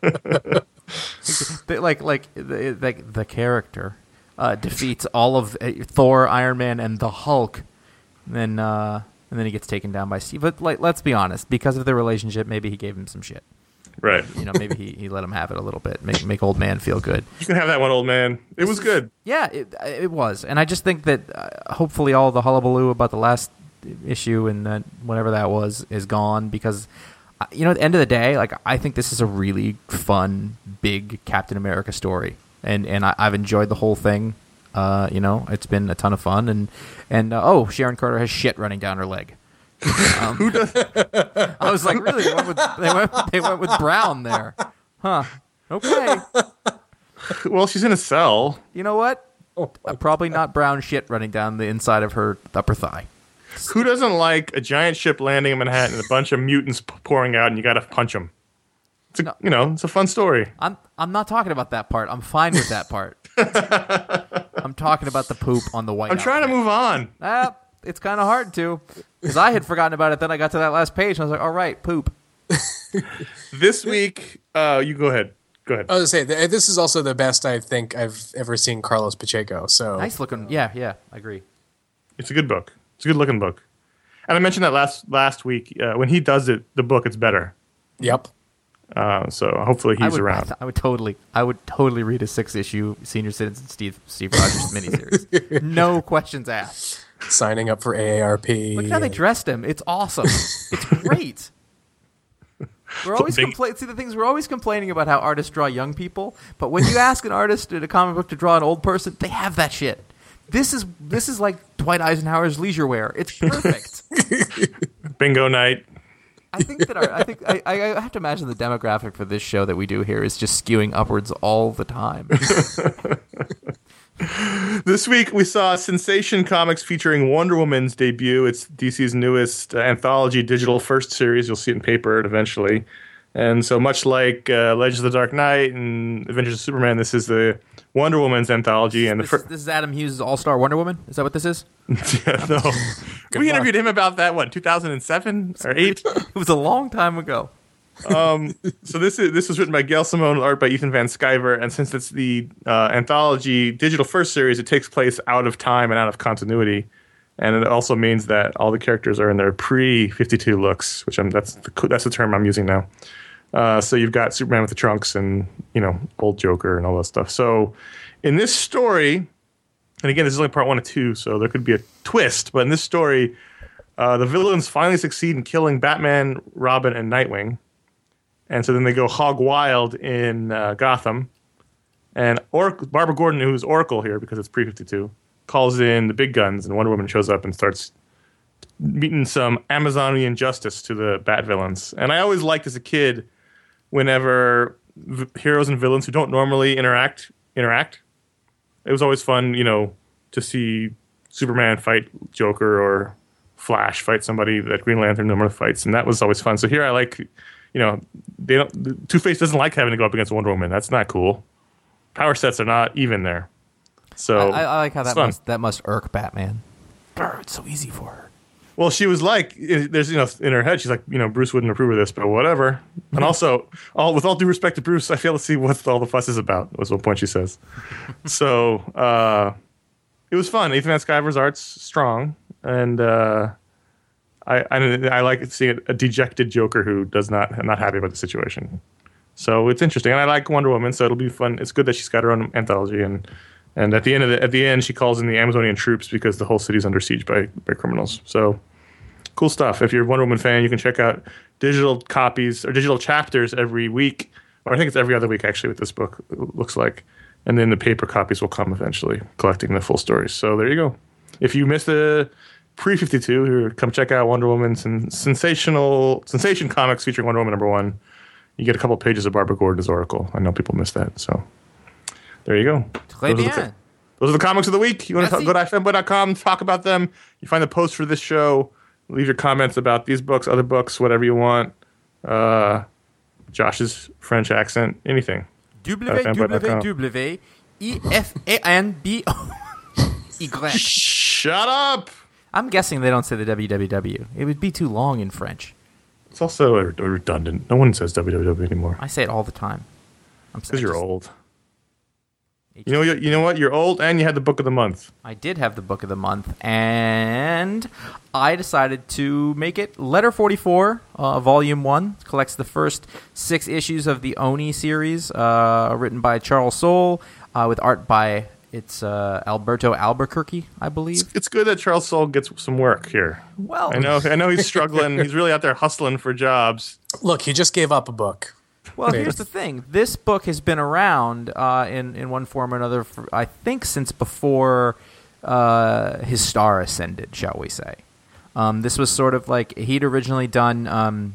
the character defeats all of Thor, Iron Man, and the Hulk, and then he gets taken down by Steve. But let's be honest, because of their relationship, maybe he gave him some shit. Right. Maybe he let him have it a little bit, make old man feel good. You can have that one, old man. It was good. Yeah, it was, and I just think that hopefully all the hullabaloo about the last issue and that whatever that was is gone, because at the end of the day, like, I think this is a really fun, big Captain America story, and I've enjoyed the whole thing. It's been a ton of fun, and Sharon Carter has shit running down her leg. Who does? I was like, really? They went with Brown there, huh? Okay. Well, she's in a cell. You know what? Probably not brown shit running down the inside of her upper thigh. Who doesn't like a giant ship landing in Manhattan and a bunch of mutants pouring out, and you got to punch them? It's a fun story. I'm not talking about that part. I'm fine with that part. I'm talking about the poop on the white. I'm trying to move on. It's kind of hard to, because I had forgotten about it. Then I got to that last page, and I was like, all right, poop. This week, you go ahead. Go ahead. I was going to say, this is also the best I think I've ever seen Carlos Pacheco. So Nice looking. Yeah, I agree. It's a good book. It's a good looking book. And I mentioned that last week. When he does it, the book, it's better. Yep. So hopefully he's around. I would totally read a 6-issue Senior Citizen Steve Rogers miniseries. No questions asked. Signing up for AARP. Look how they dressed him. It's awesome. It's great. We're always we're always complaining about how artists draw young people, but when you ask an artist in a comic book to draw an old person, they have that shit. This is like Dwight Eisenhower's leisure wear. It's perfect. Bingo night. I think that I have to imagine the demographic for this show that we do here is just skewing upwards all the time. This week we saw Sensation Comics featuring Wonder Woman's debut. It's DC's newest anthology digital first series. You'll see it in paper eventually. And so much like Legends of the Dark Knight and Adventures of Superman, this is the Wonder Woman's anthology. And this is Adam Hughes' All-Star Wonder Woman? Is that what this is? Yeah, no. We interviewed him about that, 2007 or 8? It was a long time ago. So this was written by Gail Simone, art by Ethan Van Sciver, and since it's the anthology digital first series, it takes place out of time and out of continuity, and it also means that all the characters are in their pre-52 looks, which that's the term I'm using now. So you've got Superman with the trunks and old Joker and all that stuff. So in this story, and again, this is only part 1 and 2, so there could be a twist, but in this story, the villains finally succeed in killing Batman, Robin, and Nightwing. And so then they go hog wild in Gotham. And Barbara Gordon, who's Oracle here because it's pre-52, calls in the big guns, and Wonder Woman shows up and starts meeting some Amazonian justice to the Bat villains. And I always liked as a kid whenever heroes and villains who don't normally interact. It was always fun, to see Superman fight Joker or Flash fight somebody that Green Lantern normally fights, and that was always fun. So here I like... Two-Face doesn't like having to go up against Wonder Woman. That's not cool. Power sets are not even there. So I like how that must irk Batman. Brr, it's so easy for her. Well, she was like, there's, in her head, she's like, Bruce wouldn't approve of this, but whatever. And also, with all due respect to Bruce, I fail to see what all the fuss is about, was one point she says. So, it was fun. Ethan Van Sciver's art's strong, and I like seeing a dejected Joker who not happy about the situation. So it's interesting, and I like Wonder Woman, so it'll be fun. It's good that she's got her own anthology, and at the end, she calls in the Amazonian troops because the whole city's under siege by criminals. So cool stuff. If you're a Wonder Woman fan, you can check out digital copies or digital chapters every week, or I think it's every other week actually with this book. It looks like, and then the paper copies will come eventually, collecting the full stories. So there you go. If you missed the pre-52, come check out Wonder Woman's Sensation Comics featuring Wonder Woman #1. You get a couple pages of Barbara Gordon's Oracle. I know people miss that, so there you go. Those are the comics of the week. You want to go to ifemboy.com, talk about them. You find the post for this show. Leave your comments about these books, other books, whatever you want. Josh's French accent, anything. www.ifamboy. Shut up! I'm guessing they don't say the www. It would be too long in French. It's also redundant. No one says www anymore. I say it all the time. Because you're old. You know what? You're old, and you had the book of the month. I did have the book of the month, and I decided to make it Letter 44, Volume 1. It collects the first 6 issues of the Oni series, written by Charles Soule, with art by Alberto Albuquerque, I believe. It's good that Charles Soule gets some work here. Well, I know he's struggling. He's really out there hustling for jobs. Look, he just gave up a book. Well, here's the thing. This book has been around in one form or another, I think, since before his star ascended, shall we say. This was sort of like he'd originally done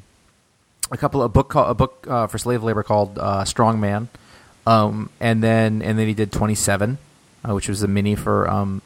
a book for slave labor called Strong Man, and then he did 27, which was a mini for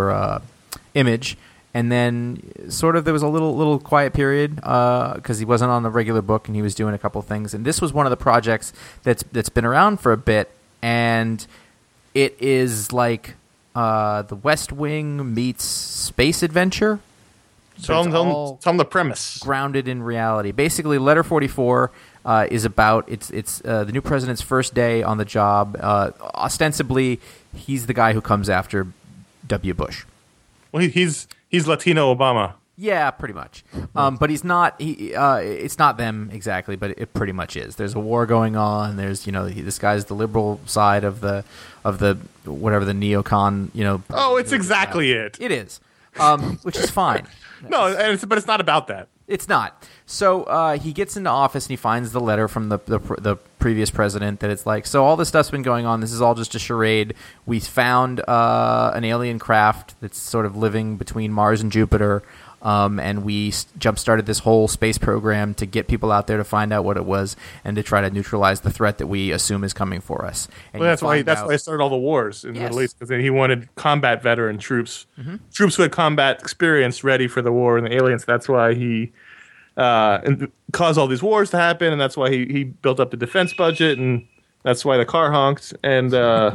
Image. And then sort of there was a little quiet period because he wasn't on the regular book and he was doing a couple things. And this was one of the projects that's been around for a bit, and it is like the West Wing meets space adventure. Tell them the premise. Grounded in reality. Basically, Letter 44 is about it's the new president's first day on the job. Ostensibly, he's the guy who comes after W. Bush. Well, he's Latino Obama. Yeah, pretty much. But he's not. It's not them exactly, but it pretty much is. There's a war going on. There's this guy's the liberal side of the whatever the neocon. Oh, it's exactly it. It is, which is fine. No, but it's not about that. It's not. So he gets into office and he finds the letter from the previous president that it's like, so all this stuff's been going on. This is all just a charade. We found an alien craft that's sort of living between Mars and Jupiter, and we jump-started this whole space program to get people out there to find out what it was and to try to neutralize the threat that we assume is coming for us. And that's why he started all the wars in the Middle East, because he wanted combat veteran troops, troops who had combat experience ready for the war and the aliens. That's why he caused all these wars to happen, and that's why he built up the defense budget, and that's why the car honked, and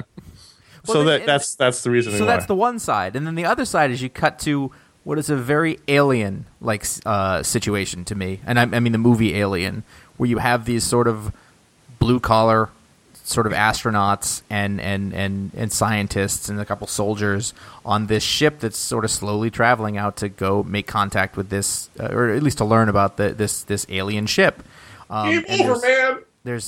that's the reason. So that's the one side, and then the other side is you cut to what is a very alien-like situation to me, and I mean the movie Alien, where you have these sort of blue-collar sort of astronauts and scientists and a couple soldiers on this ship that's sort of slowly traveling out to go make contact with this, or at least to learn about this alien ship. Game over, man. There's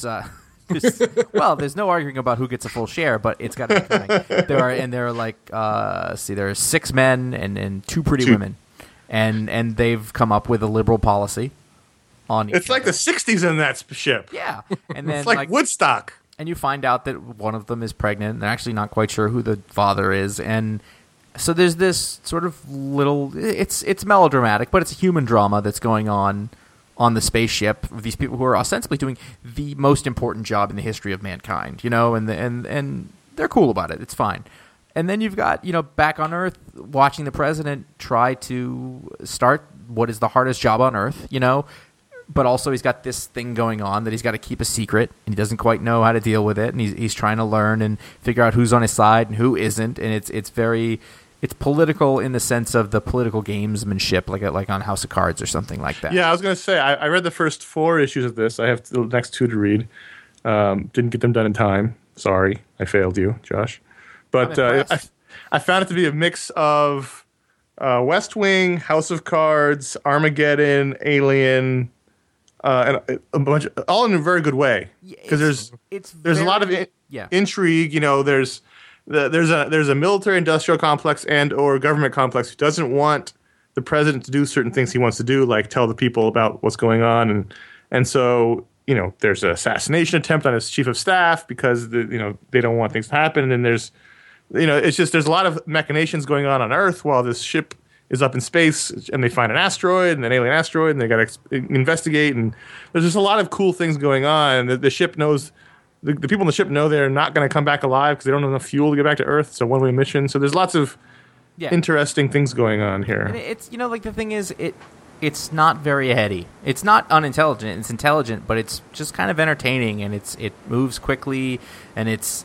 no arguing about who gets a full share, but it's got to be coming. There are 6 men and 2 pretty women, and they've come up with a liberal policy on. It's like the '60s in that ship. Yeah, and then it's like Woodstock. And you find out that one of them is pregnant, and they're actually not quite sure who the father is, and so there's this sort of little. It's melodramatic, but it's a human drama that's going on the spaceship. These people who are ostensibly doing the most important job in the history of mankind, and they're cool about it. It's fine. And then you've got back on Earth, watching the president try to start what is the hardest job on Earth, But also he's got this thing going on that he's got to keep a secret, and he doesn't quite know how to deal with it, and he's trying to learn and figure out who's on his side and who isn't, and it's very it's political in the sense of the political gamesmanship, like on House of Cards or something like that. Yeah, I was going to say, I read the first 4 issues of this. I have the next 2 to read. Didn't get them done in time. Sorry, I failed you, Josh. But I found it to be a mix of West Wing, House of Cards, Armageddon, Alien, and a bunch, all in a very good way. Because there's a lot of intrigue. You know, there's a military-industrial complex and or government complex who doesn't want the president to do certain things he wants to do, like tell the people about what's going on, and so there's an assassination attempt on his chief of staff because they don't want things to happen, and then there's there's a lot of machinations going on Earth while this ship is up in space, and they find an asteroid and an alien asteroid, and they got to investigate, and there's just a lot of cool things going on. The ship knows. The people in the ship know they're not going to come back alive because they don't have enough fuel to get back to Earth. It's a one-way mission. So there's lots of interesting things going on here. And it's the thing is it's not very heady. It's not unintelligent. It's intelligent, but it's just kind of entertaining, and it moves quickly, and it's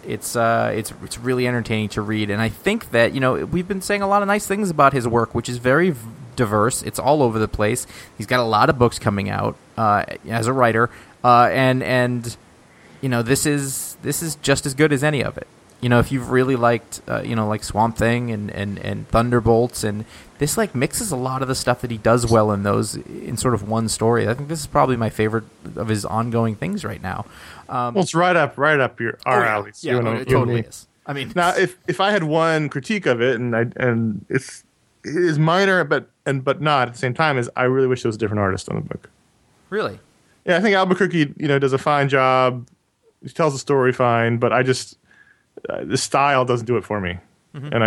really entertaining to read. And I think that we've been saying a lot of nice things about his work, which is very diverse. It's all over the place. He's got a lot of books coming out as a writer, and this is just as good as any of it. If you've really liked, like Swamp Thing and Thunderbolts, and this mixes a lot of the stuff that he does well in those in sort of one story. I think this is probably my favorite of his ongoing things right now. Well, it's right up our alley. Yeah, it totally is. I mean, now if I had one critique of it, and it is minor, but not at the same time, is I really wish there was a different artist on the book. Really? Yeah, I think Albuquerque, does a fine job. He tells the story fine, but I just the style doesn't do it for me, and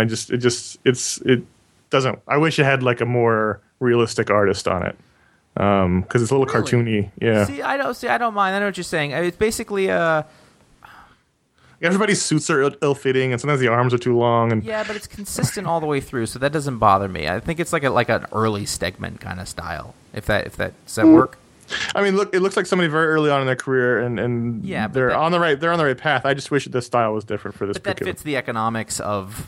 it doesn't. I wish it had a more realistic artist on it, because it's a little cartoony. Yeah. I don't mind. I know what you're saying. It's basically everybody's suits are ill-fitting, and sometimes the arms are too long. And but it's consistent all the way through, so that doesn't bother me. I think it's like an early Stegman kind of style. If that does that work? I mean, it looks like somebody very early on in their career, and they're on the right path. I just wish the style was different for this. But that fits the economics of.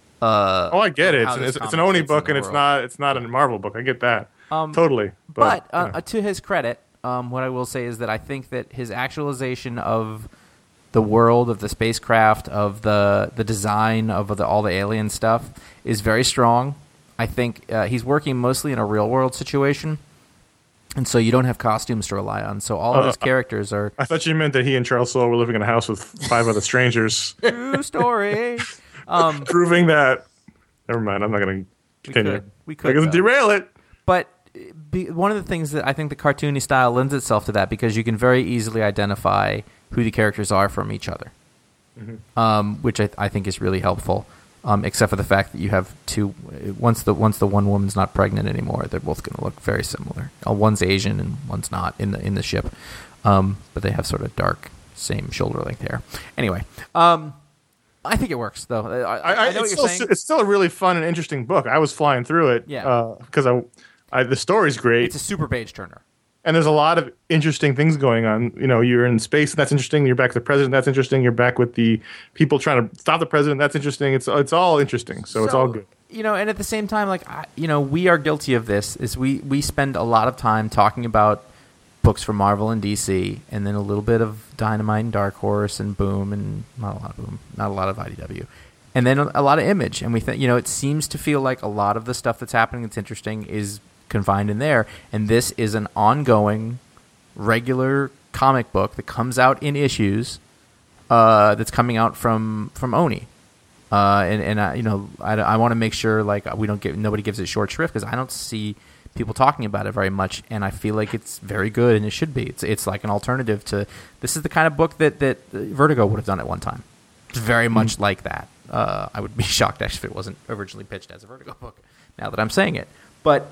I get it. It's an Oni book, and it's not a Marvel book. I get that totally. But to his credit, what I will say is that I think that his actualization of the world, of the spacecraft, of the design of all the alien stuff is very strong. I think he's working mostly in a real world situation. And so you don't have costumes to rely on. So all of his characters are... I thought you meant that he and Charles Soule were living in a house with 5 other strangers. True story. Proving that... Never mind, I'm not going to continue. We could. I can derail it. But one of the things that I think the cartoony style lends itself to that, because you can very easily identify who the characters are from each other, which I think is really helpful. Except for the fact that you have two. Once the one woman's not pregnant anymore, they're both going to look very similar. One's Asian and one's not in the ship, but they have sort of dark, same shoulder length hair. Anyway, I think it works though. I know what you're saying. It's still a really fun and interesting book. I was flying through it, because the story's great. It's a super page turner. And there's a lot of interesting things going on. You're in space, and that's interesting. You're back with the president, that's interesting. You're back with the people trying to stop the president, that's interesting. It's all interesting, so it's all good. And at the same time, we are guilty of this. Is we spend a lot of time talking about books from Marvel and DC, and then a little bit of Dynamite and Dark Horse and Boom, and not a lot of IDW, and then a lot of Image. And we think, it seems to feel like a lot of the stuff that's happening that's interesting is confined in there, and this is an ongoing regular comic book that comes out in issues, that's coming out from Oni, and I want to make sure nobody gives it short shrift, because I don't see people talking about it very much, and I feel like it's very good, and it should be. It's like an alternative to, this is the kind of book that Vertigo would have done at one time. It's very much like that. I would be shocked actually if it wasn't originally pitched as a Vertigo book, now that I'm saying it. But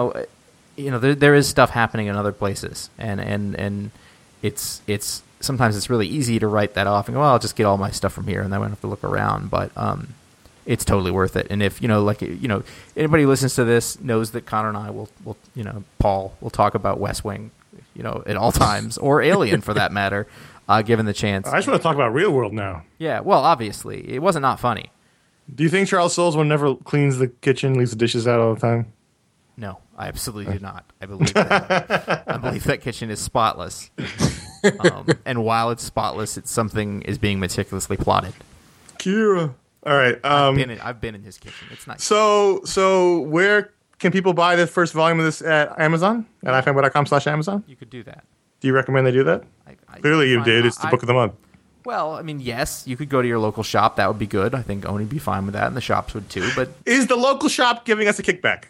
there is stuff happening in other places, and it's sometimes it's really easy to write that off and go, well, I'll just get all my stuff from here, and then I won't have to look around. But it's totally worth it. And if anybody who listens to this knows that Connor and I will Paul will talk about West Wing, at all times, or Alien for that matter, given the chance. I just want to talk about Real World now. Yeah, well, obviously it wasn't not funny. Do you think Charles Soules never cleans the kitchen, leaves the dishes out all the time? No, I absolutely do not. I believe that. I believe that kitchen is spotless. And while it's spotless, it's something is being meticulously plotted. Kira. All right. I've been in his kitchen. It's nice. So where can people buy the first volume of this at Amazon? At ifanboy.com/Amazon? You could do that. Do you recommend they do that? Clearly you did. It's the book of the month. Well, I mean, yes, you could go to your local shop. That would be good. I think Oni would be fine with that, and the shops would too. But is the local shop giving us a kickback?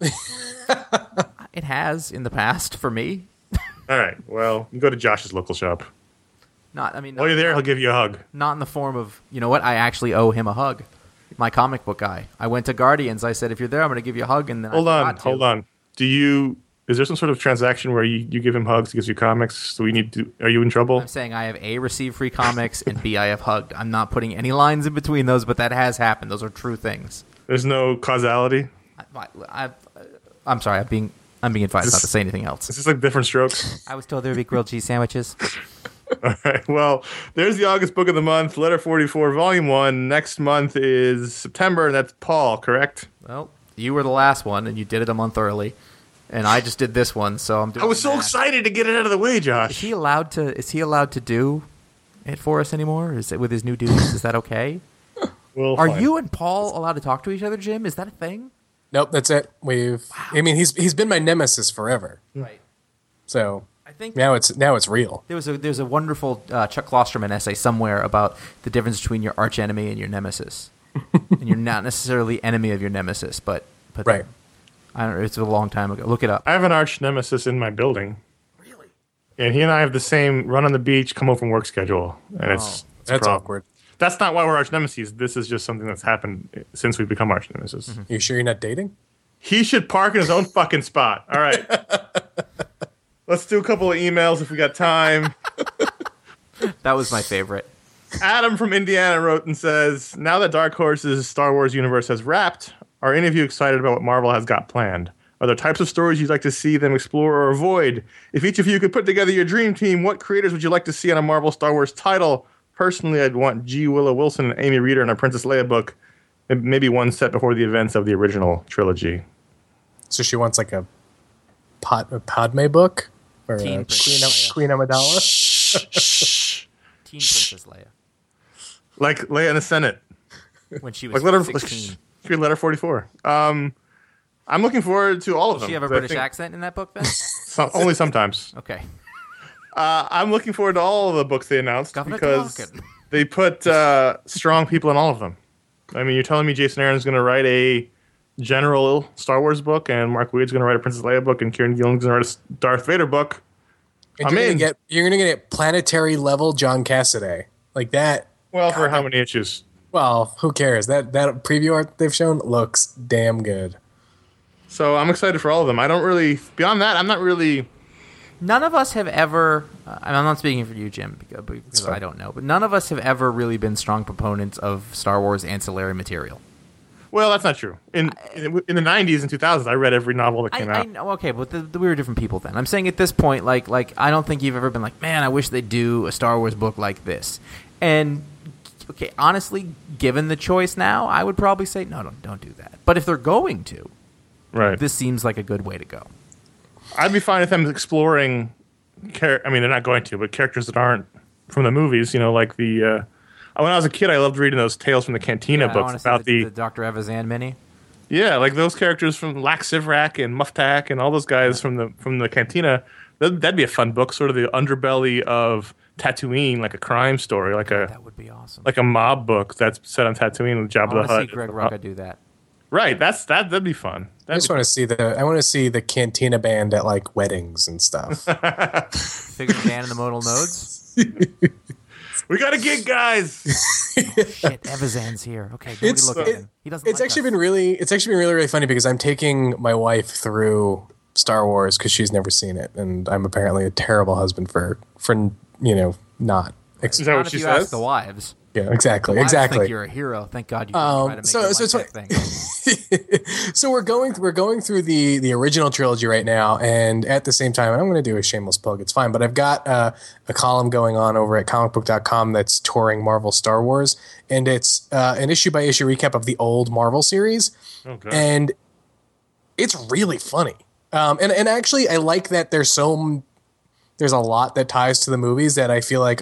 It has in the past for me. All right. Well, you go to Josh's local shop. While you're there, he'll give you a hug. Not in the form of, you know what? I actually owe him a hug. My comic book guy. I went to Guardians. I said, if you're there, I'm going to give you a hug. And then hold on. Is there some sort of transaction where you give him hugs, he gives you comics? Are you in trouble? I'm saying I have A, received free comics, and B, I have hugged. I'm not putting any lines in between those, but that has happened. Those are true things. There's no causality? I'm sorry. I'm being advised not to say anything else. Is this like different strokes? I was told there would be grilled cheese sandwiches. All right. Well, there's the August book of the month, Letter 44, Volume 1. Next month is September, and that's Paul, correct? Well, you were the last one, and you did it a month early. And I just did this one, so I'm doing. I was so excited to get it out of the way, Josh. Is he allowed to do it for us anymore? Is it with his new duties? Is that okay? Are you and Paul allowed to talk to each other, Jim? Is that a thing? Nope, that's it. I mean, he's been my nemesis forever. Right. So I think now it's real. There's a wonderful Chuck Klosterman essay somewhere about the difference between your arch enemy and your nemesis, and you're not necessarily enemy of your nemesis, but right. I don't know. It's a long time ago. Look it up. I have an arch nemesis in my building. Really? And he and I have the same run on the beach, come home from work schedule, and it's that's awkward. That's not why we're arch nemesis. This is just something that's happened since we've become arch nemesis. Mm-hmm. You sure you're not dating? He should park in his own fucking spot. All right. Let's do a couple of emails if we got time. That was my favorite. Adam from Indiana wrote and says, now that Dark Horse's Star Wars universe has wrapped, are any of you excited about what Marvel has got planned? Are there types of stories you'd like to see them explore or avoid? If each of you could put together your dream team, what creators would you like to see on a Marvel Star Wars title? Personally, I'd want G. Willow Wilson and Amy Reeder in a Princess Leia book, maybe one set before the events of the original trilogy. So she wants like a Padme book? Or Teen a Queen Amidala? Teen Princess Leia. Like Leia in the Senate. When she was like 16. Letter 44. I'm looking forward to all of them. Does she have a British accent in that book then? Only sometimes. Okay. I'm looking forward to all of the books they announced Governor because Tarkin. they put strong people in all of them. I mean, you're telling me Jason Aaron's going to write a general Star Wars book, and Mark Waid's going to write a Princess Leia book, and Kieran Gillen's going to write a Darth Vader book. And you're gonna get planetary level John Cassaday like that. Well, for how many issues? Well, who cares? That preview art they've shown looks damn good. So I'm excited for all of them. I don't really. Beyond that, I'm not really. None of us have ever. I'm not speaking for you, Jim, because I don't know. But none of us have ever really been strong proponents of Star Wars ancillary material. Well, that's not true. In the 90s and 2000s, I read every novel that came out. I know, okay, but we were different people then. I'm saying at this point, like I don't think you've ever been like, man, I wish they'd do a Star Wars book like this. And okay, honestly, given the choice now, I would probably say no, don't do that. But if they're going to, right, this seems like a good way to go. I'd be fine with them exploring. I mean, they're not going to, but characters that aren't from the movies. You know, like the. When I was a kid, I loved reading those Tales from the Cantina books about the Dr. Evazan mini. Yeah, like those characters from Lax Sivrak and Muftak and all those guys from the Cantina. That'd be a fun book, sort of the underbelly of Tatooine, like a crime story, that would be awesome. like a mob book that's set on Tatooine with Jabba the Hutt. I want to see Greg Rucka do that. Right, that'd be fun. I just want to see the Cantina band at like weddings and stuff. Figure Dan and the Modal Nodes. We got a gig, guys. Shit, Evazan's here. Okay, look at him. He doesn't. It's actually been really funny because I'm taking my wife through Star Wars because she's never seen it, and I'm apparently a terrible husband for not. Ex- Is that Not what if she you says? ask the wives. Yeah, exactly, The wives exactly. think you're a hero. Thank God you didn't try to make so- it like so- that thing. So we're going through the original trilogy right now, and at the same time, and I'm going to do a shameless plug. It's fine, but I've got a column going on over at comicbook.com that's touring Marvel Star Wars, and it's an issue by issue recap of the old Marvel series, and it's really funny. And actually, I like that there's a lot that ties to the movies that I feel like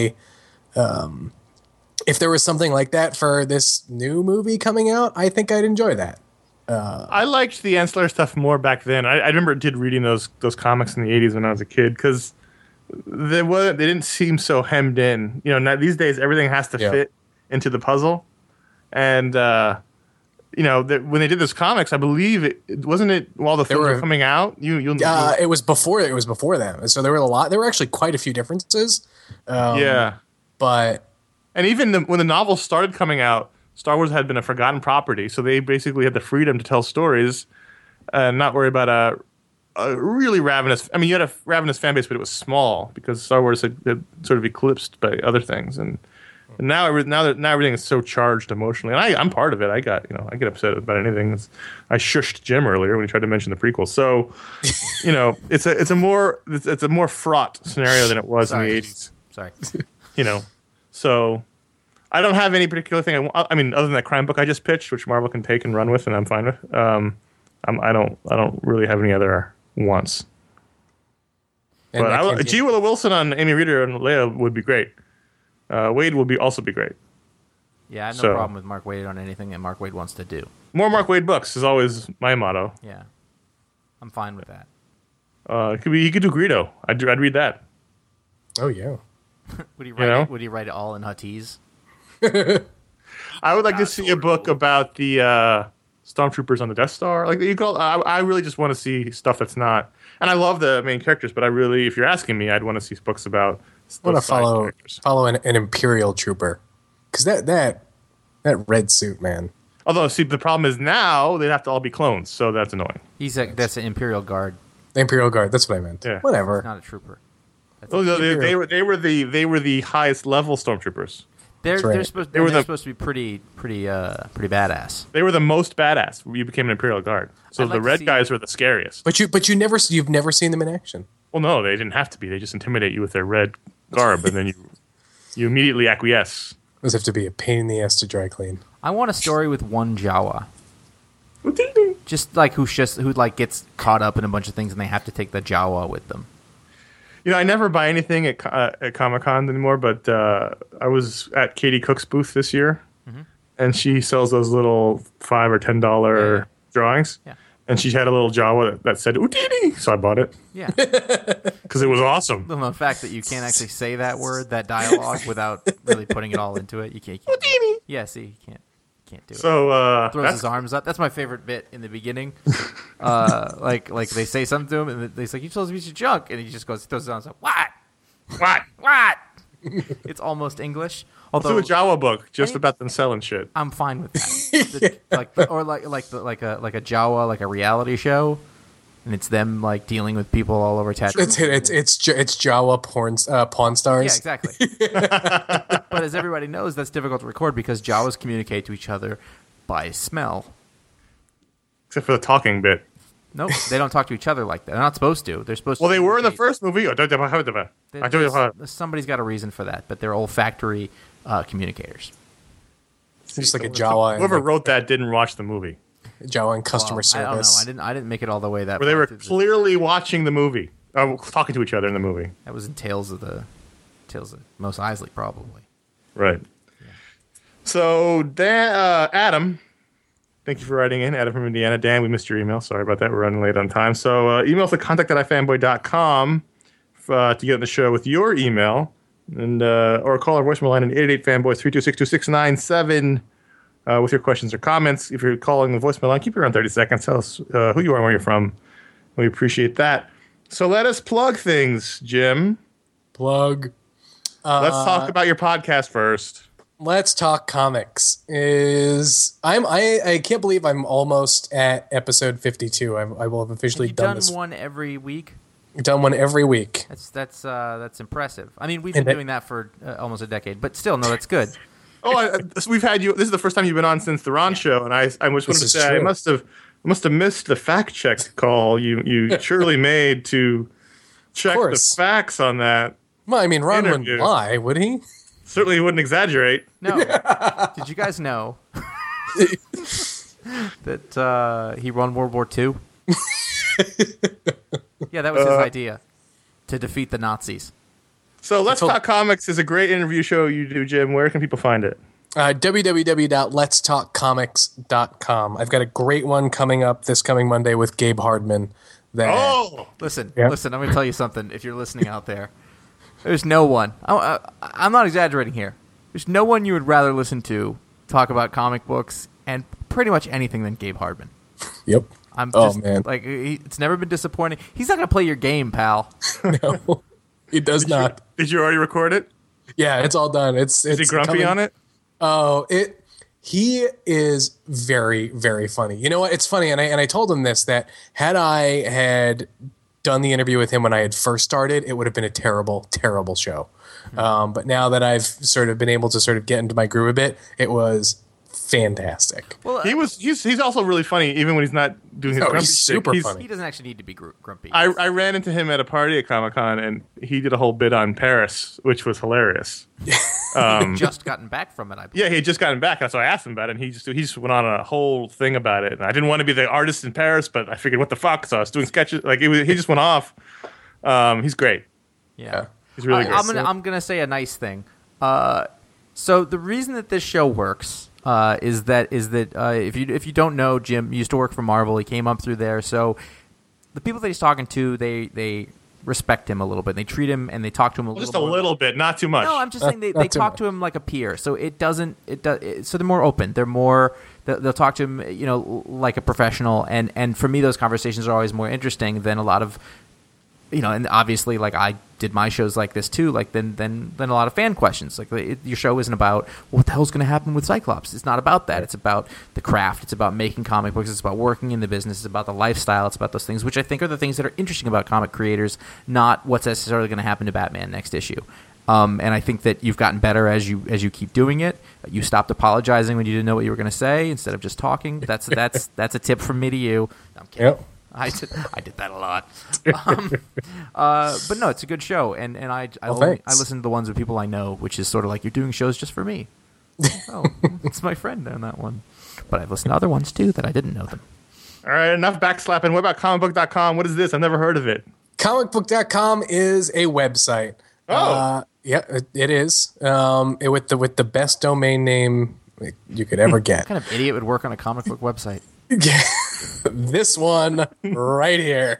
if there was something like that for this new movie coming out, I think I'd enjoy that. I liked the ancillary stuff more back then. I remember reading those comics in the 80s when I was a kid because they didn't seem so hemmed in. You know, now, these days everything has to fit into the puzzle. And, you know, when they did those comics, I believe it wasn't it while the films were coming out? It was before them. So there were actually quite a few differences. But... And even when the novels started coming out, Star Wars had been a forgotten property, so they basically had the freedom to tell stories and not worry about a really ravenous... I mean, you had a ravenous fan base, but it was small because Star Wars had sort of eclipsed by other things. And now everything is so charged emotionally. And I'm part of it. I get upset about anything. I shushed Jim earlier when he tried to mention the prequel. So, you know, it's a more fraught scenario than it was in the 80s. Sorry. You know. So, I don't have any particular thing. I mean, other than that crime book I just pitched, which Marvel can take and run with, and I'm fine with. I don't really have any other wants. But G. Willow Wilson on Amy Reeder and Leia would be great. Wade would also be great. Yeah, I have no problem with Mark Waid on anything that Mark Waid wants to do. More Mark Waid books is always my motto. Yeah, I'm fine with that. He could do Greedo. I'd read that. Oh yeah. Would he write it? Would he write it all in Huttese? I would like to see a book about the stormtroopers on the Death Star. Like I really just want to see stuff that's not. And I love the main characters, but if you're asking me, I'd want to see books about. I want to follow an Imperial trooper, because that red suit, man. Although, see, the problem is now they'd have to all be clones, so that's annoying. That's an Imperial Guard. The Imperial Guard. That's what I meant. Yeah. Whatever. It's not a trooper. Oh, no, they were the highest level stormtroopers. They're supposed to be pretty badass. They were the most badass. You became an Imperial Guard. So the red guys were the scariest. But you've never seen them in action. Well, no, they didn't have to be. They just intimidate you with their red garb, and then you immediately acquiesce. Those have to be a pain in the ass to dry clean. I want a story with one Jawa. Just like who gets caught up in a bunch of things, and they have to take the Jawa with them. You know, I never buy anything at Comic-Con anymore, but I was at Katie Cook's booth this year, and she sells those little $5 or $10 drawings. Yeah. And she had a little Jawa that said Udini, so I bought it. Yeah. Because it was awesome. The fact that you can't actually say that word, that dialogue, without really putting it all into it. You can't. Udini! Yeah, see, you can't do it. So, throws his arms up. That's my favorite bit in the beginning. Like they say something to him, and they're like, "You told us piece of junk," and he just throws his arms up. What? It's almost English. Although do a Jawa book just about them selling shit. I'm fine with that. like a Jawa, like a reality show, and it's them like dealing with people all over Tatooine. It's Jawa Pawn Stars. Yeah, exactly. But as everybody knows, that's difficult to record because Jawas communicate to each other by smell. Except for the talking bit. Nope, they don't talk to each other like that. They're not supposed to. They're supposed to. Well, they were in the first movie. Somebody's got a reason for that, but they're olfactory communicators. Just like a Jawa. Whoever wrote that didn't watch the movie. Jawa and customer service. I don't know. I didn't make it all the way that. Where they were clearly watching the movie, talking to each other in the movie. That was in Tales of Mos Eisley, probably. Right. Yeah. So Adam. Thank you for writing in, Adam from Indiana. Dan, we missed your email. Sorry about that. We're running late on time. So email us at contact@ifanboy.com to get on the show with your email. And or call our voicemail line at 888-FANBOY-326-2697 with your questions or comments. If you're calling the voicemail line, keep it around 30 seconds. Tell us who you are and where you're from. We appreciate that. So let us plug things, Jim. Plug. Let's talk about your podcast first. Let's Talk Comics I can't believe I'm almost at episode 52. I will have officially done this. One every week? Done one every week. That's impressive. I mean, we've And been that- doing that for almost a decade, but still, no, that's good. So we've had you. This is the first time you've been on since the Ron show, and I just wanted to is say true. I must have missed the fact check call you surely made to check the course. facts on that. Well, I mean, Ron Interview. wouldn't lie, would he? Certainly wouldn't exaggerate. No. Did you guys know that he won World War II? Yeah, that was his idea to defeat the Nazis. So Let's told- Talk Comics is a great interview show you do, Jim. Where can people find it? www.letstalkcomics.com. I've got a great one coming up this coming Monday with Gabe Hardman. Oh, Listen, Yeah. listen. I'm going to tell you something. If you're listening out there, there's no one. I'm not exaggerating here. There's no one you would rather listen to talk about comic books and pretty much anything than Gabe Hardman. Yep. I'm Oh, just man. like it's never been disappointing. He's not going to play your game, pal. No, he does not. did you already record it? Yeah, it's all done. It's Is he grumpy on it? Oh, he is very, very funny. You know what? It's funny, and I told him this, that had I had done the interview with him when I had first started, it would have been a terrible, terrible show. But now that I've sort of been able to sort of get into my groove a bit, it was fantastic. Well, He's also really funny, even when he's not doing his Oh, grumpy he's shtick. super funny. he doesn't actually need to be grumpy. I ran into him at a party at Comic-Con, and he did a whole bit on Paris, which was hilarious. He'd just gotten back from it. I believe. Yeah, he had just gotten back, so I asked him about it, and he just went on a whole thing about it. And I didn't want to be the artist in Paris, but I figured, what the fuck? So I was doing sketches. He just went off. He's great. Yeah. He's really great. I'm gonna say a nice thing. So the reason that this show works is that if you don't know, Jim used to work for Marvel. He came up through there. So the people that he's talking to, they respect him a little bit. They treat him and they talk to him Just little a more. little bit, not too much. No, I'm just saying they Not too talk much. to him like a peer. So so they're more open. They'll talk to him, like a professional. And for me, those conversations are always more interesting than a lot of, and obviously, like I did my shows like this too. Like than a lot of fan questions. Like your show isn't about what the hell's going to happen with Cyclops. It's not about that. It's about the craft. It's about making comic books. It's about working in the business. It's about the lifestyle. It's about those things, which I think are the things that are interesting about comic creators, not what's necessarily going to happen to Batman next issue. And I think that you've gotten better as you keep doing it. You stopped apologizing when you didn't know what you were going to say instead of just talking. That's a tip from me to you. No, I'm kidding. Yep. I did that a lot. But no, it's a good show, and I thanks. listen to the ones with people I know, which is sort of like you're doing shows just for me. Oh, it's my friend on that one. But I've listened to other ones too that I didn't know them. All right, enough backslapping. What about comicbook.com? What is this? I've never heard of it. Comicbook.com is a website. Oh. Yeah, it is. With the best domain name you could ever get. What kind of idiot would work on a comic book website? This one right here.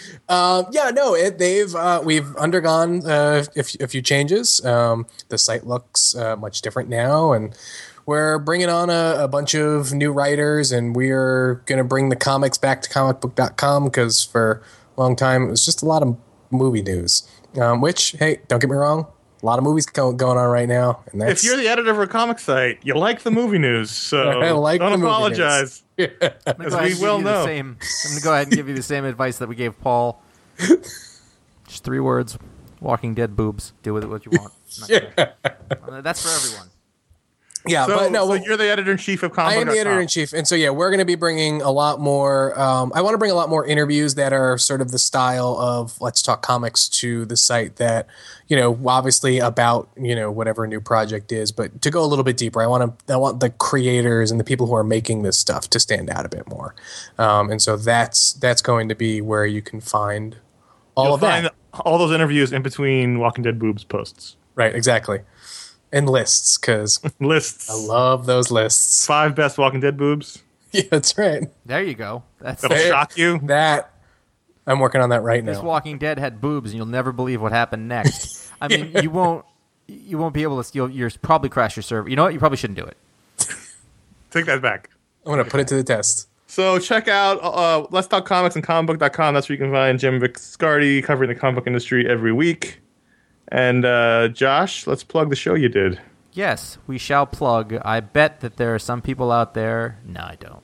We've undergone a few changes. The site looks much different now, and we're bringing on a bunch of new writers, and we're going to bring the comics back to comicbook.com because for a long time it was just a lot of movie news. Which, hey, don't get me wrong, a lot of movies going on right now. And that's, If you're the editor of a comic site, you like the movie news, so I like don't the movie apologize. I'm gonna As go ahead we and give well you know. I'm going to go ahead and give you the same advice that we gave Paul. Just 3 words: Walking Dead boobs. Do with it what you want. Not kidding. That's for everyone. yeah, So, but no, so you're the editor-in-chief of I am comicbook.com. the editor in chief, and so we're going to be bringing a lot more. I want to bring a lot more interviews that are sort of the style of Let's Talk Comics to the site. That obviously about whatever new project is, but to go a little bit deeper, I want the creators and the people who are making this stuff to stand out a bit more, and so that's going to be where you can find all You'll of that. find all those interviews in between Walking Dead boobs posts. Right, exactly, and lists because Lists. I love those lists. 5 best Walking Dead boobs. Yeah, that's right. There you go. That's That'll shock you. That I'm working on that right This now. Walking Dead had boobs, and you'll never believe what happened next. I mean, you won't be able to. You'll probably crash your server. You know what? You probably shouldn't do it. Take that back. I'm going to put it to the test. So check out Let's Talk Comics and comicbook.com. That's where you can find Jim Viscardi covering the comic book industry every week. And Josh, let's plug the show you did. Yes, we shall plug. I bet that there are some people out there. No, I don't.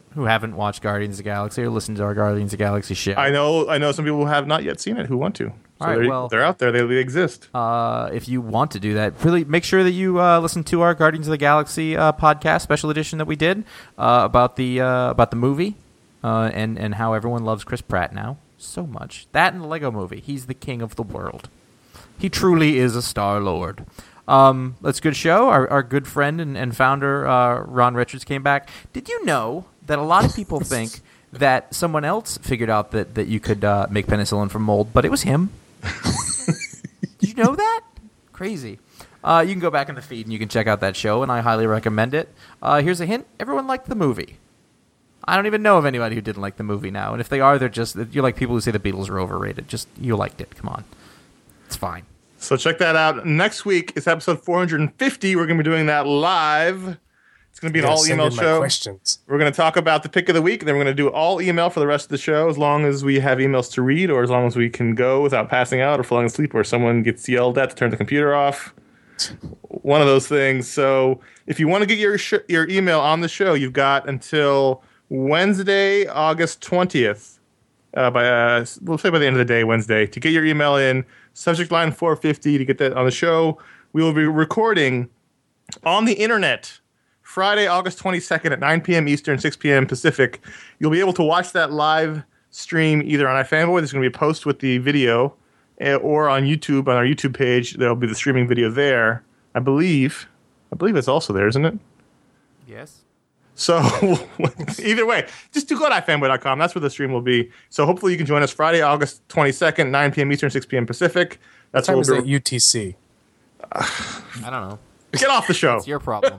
who haven't watched Guardians of the Galaxy or listened to our Guardians of the Galaxy show. I know some people who have not yet seen it who want to. So All right, well, they're out there. They exist. if you want to do that, really make sure that you listen to our Guardians of the Galaxy podcast special edition that we did about the movie and how everyone loves Chris Pratt now so much. That and the Lego Movie. He's the king of the world. He truly is a Star-Lord. That's a good show. Our good friend and founder, Ron Richards, came back. Did you know that a lot of people think that someone else figured out that you could make penicillin from mold, but it was him? Did you know that? Crazy. You can go back in the feed and you can check out that show, and I highly recommend it. Here's a hint. Everyone liked the movie. I don't even know of anybody who didn't like the movie now. And if they are, you're like people who say the Beatles are overrated. Just, you liked it. Come on. It's fine. So check that out. Next week is episode 450. We're going to be doing that live. It's going to be an all email show. Questions. We're going to talk about the pick of the week, and then we're going to do all email for the rest of the show, as long as we have emails to read, or as long as we can go without passing out or falling asleep, or someone gets yelled at to turn the computer off. One of those things. So if you want to get your email on the show, you've got until Wednesday, August 20th, we'll say by the end of the day, Wednesday, to get your email in. Subject line 450 to get that on the show. We will be recording on the internet Friday, August 22nd at 9 p.m. Eastern, 6 p.m. Pacific. You'll be able to watch that live stream either on iFanboy. There's going to be a post with the video, or on YouTube, on our YouTube page. There'll be the streaming video there. I believe it's also there, isn't it? Yes. So either way, just do go to ifanboy.com. That's where the stream will be. So hopefully you can join us Friday, August 22nd, 9 p.m. Eastern, 6 p.m. Pacific. What time is that UTC? I don't know. Get off the show. It's your problem.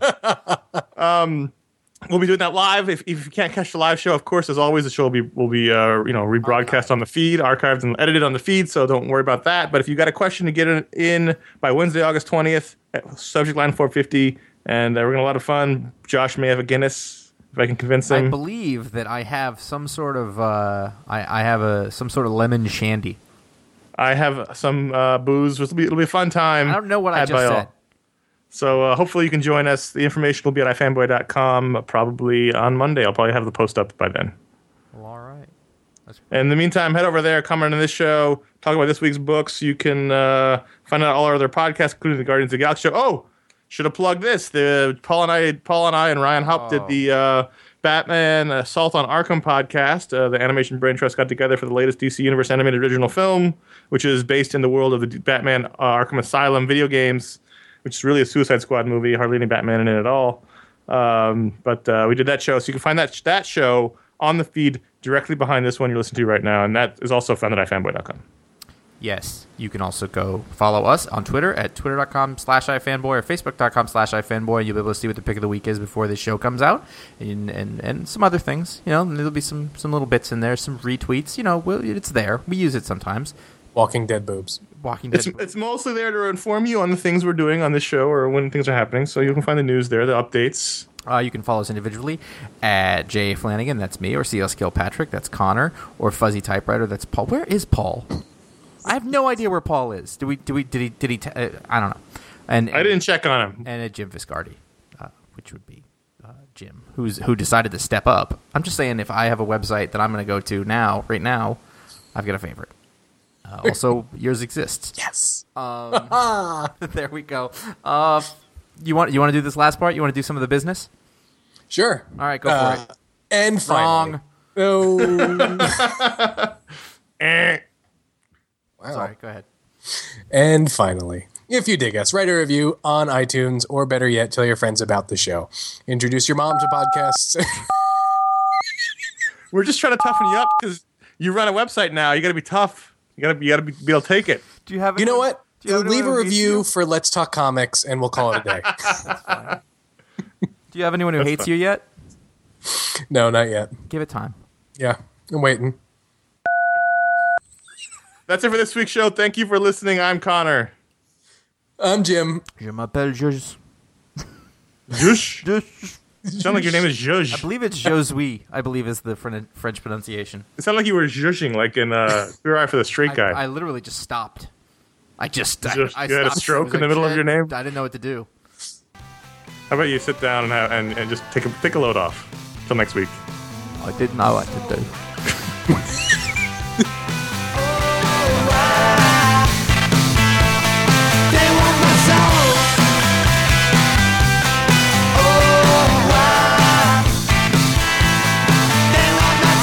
We'll be doing that live. If you can't catch the live show, of course, as always, the show will be rebroadcast on the feed, archived and edited on the feed. So don't worry about that. But if you got a question to get it in by Wednesday, August 20th, subject line 450. And we're going to have a lot of fun. Josh may have a Guinness, if I can convince him. I believe that I have some sort of some sort of lemon shandy. I have some booze. It'll be a fun time. I don't know what I just said. So hopefully you can join us. The information will be at ifanboy.com probably on Monday. I'll probably have the post up by then. Well, all right. In the meantime, head over there, comment on this show, talk about this week's books. You can find out all our other podcasts, including the Guardians of the Galaxy show. Oh, should have plugged this. Paul and I and Ryan Haupt did the Batman Assault on Arkham podcast. The Animation Brain Trust got together for the latest DC Universe animated original film, which is based in the world of the Batman Arkham Asylum video games, which is really a Suicide Squad movie. Hardly any Batman in it at all. But we did that show. So you can find that show on the feed directly behind this one you're listening to right now. And that is also found at ifanboy.com. Yes, you can also go follow us on Twitter at twitter.com/ifanboy or facebook.com/ifanboy. You'll be able to see what the pick of the week is before the show comes out, and some other things. There'll be some little bits in there, some retweets. It's there. We use it sometimes. Walking Dead boobs. It's mostly there to inform you on the things we're doing on this show or when things are happening. So you can find the news there, the updates. You can follow us individually at J. Flanagan, that's me, or CL Kilpatrick, that's Connor, or Fuzzy Typewriter, that's Paul. Where is Paul? I have no idea where Paul is. Did he? I don't know. And I didn't check on him. And at Jim Viscardi, which would be Jim, who decided to step up. I'm just saying, if I have a website that I'm going to go to right now, I've got a favorite. Also, yours exists. Yes. There we go. You want to do this last part? You want to do some of the business? Sure. All right, go for it. And finally. Wrong. Oh. Wow. Sorry, go ahead. And finally, if you dig us, write a review on iTunes, or better yet, tell your friends about the show. Introduce your mom to podcasts. We're just trying to toughen you up because you run a website now. You got to be tough. You got to be able to take it. Do you have? You know what? Leave a review for Let's Talk Comics, and we'll call it a day. That's fine. Do you have anyone who hates you yet? No, not yet. Give it time. Yeah, I'm waiting. That's it for this week's show. Thank you for listening. I'm Connor. I'm Jim. Je m'appelle Jules. Jush? Sound like your name is Jush. I believe it's Josui. I believe is the French pronunciation. It sounded like you were zhushing, like in Queer Eye for the Straight Guy. I literally just stopped. I you had a stopped. stroke It was in the middle of your name? I didn't know what to do. How about you sit down and just take a load off? Till next week. I didn't know what to do. They want my soul. Oh, why? They want my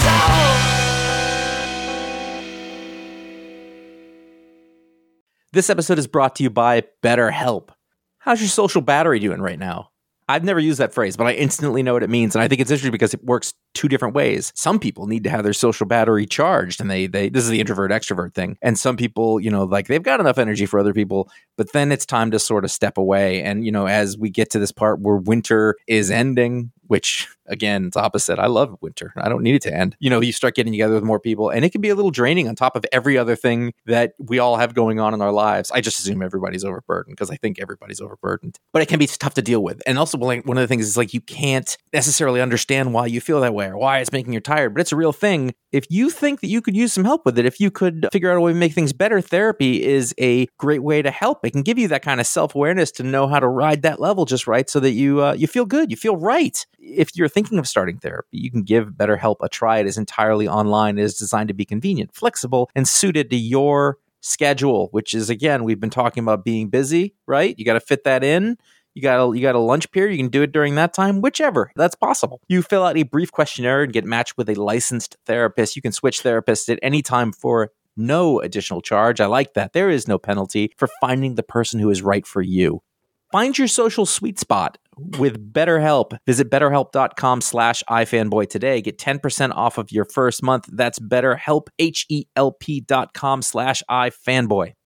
soul. This episode is brought to you by BetterHelp. How's your social battery doing right now? I've never used that phrase, but I instantly know what it means. And I think it's interesting because it works two different ways. Some people need to have their social battery charged, and they this is the introvert extrovert thing. And some people, like they've got enough energy for other people, but then it's time to sort of step away. And, as we get to this part where winter is ending, which again, it's opposite. I love winter. I don't need it to end. You start getting together with more people, and it can be a little draining on top of every other thing that we all have going on in our lives. I just assume everybody's overburdened because I think everybody's overburdened, but it can be tough to deal with. And also, one of the things is like you can't necessarily understand why you feel that way or why it's making you tired, but it's a real thing. If you think that you could use some help with it, if you could figure out a way to make things better, therapy is a great way to help. It can give you that kind of self-awareness to know how to ride that level just right so that you feel good, you feel right. If you're thinking of starting therapy, you can give BetterHelp a try. It is entirely online. It is designed to be convenient, flexible, and suited to your schedule, which is, again, we've been talking about being busy, right? You got to fit that in. You got a lunch period. You can do it during that time, whichever. That's possible. You fill out a brief questionnaire and get matched with a licensed therapist. You can switch therapists at any time for no additional charge. I like that. There is no penalty for finding the person who is right for you. Find your social sweet spot with BetterHelp. Visit BetterHelp.com/iFanboy today. Get 10% off of your first month. That's BetterHelp, HELP.com/iFanboy.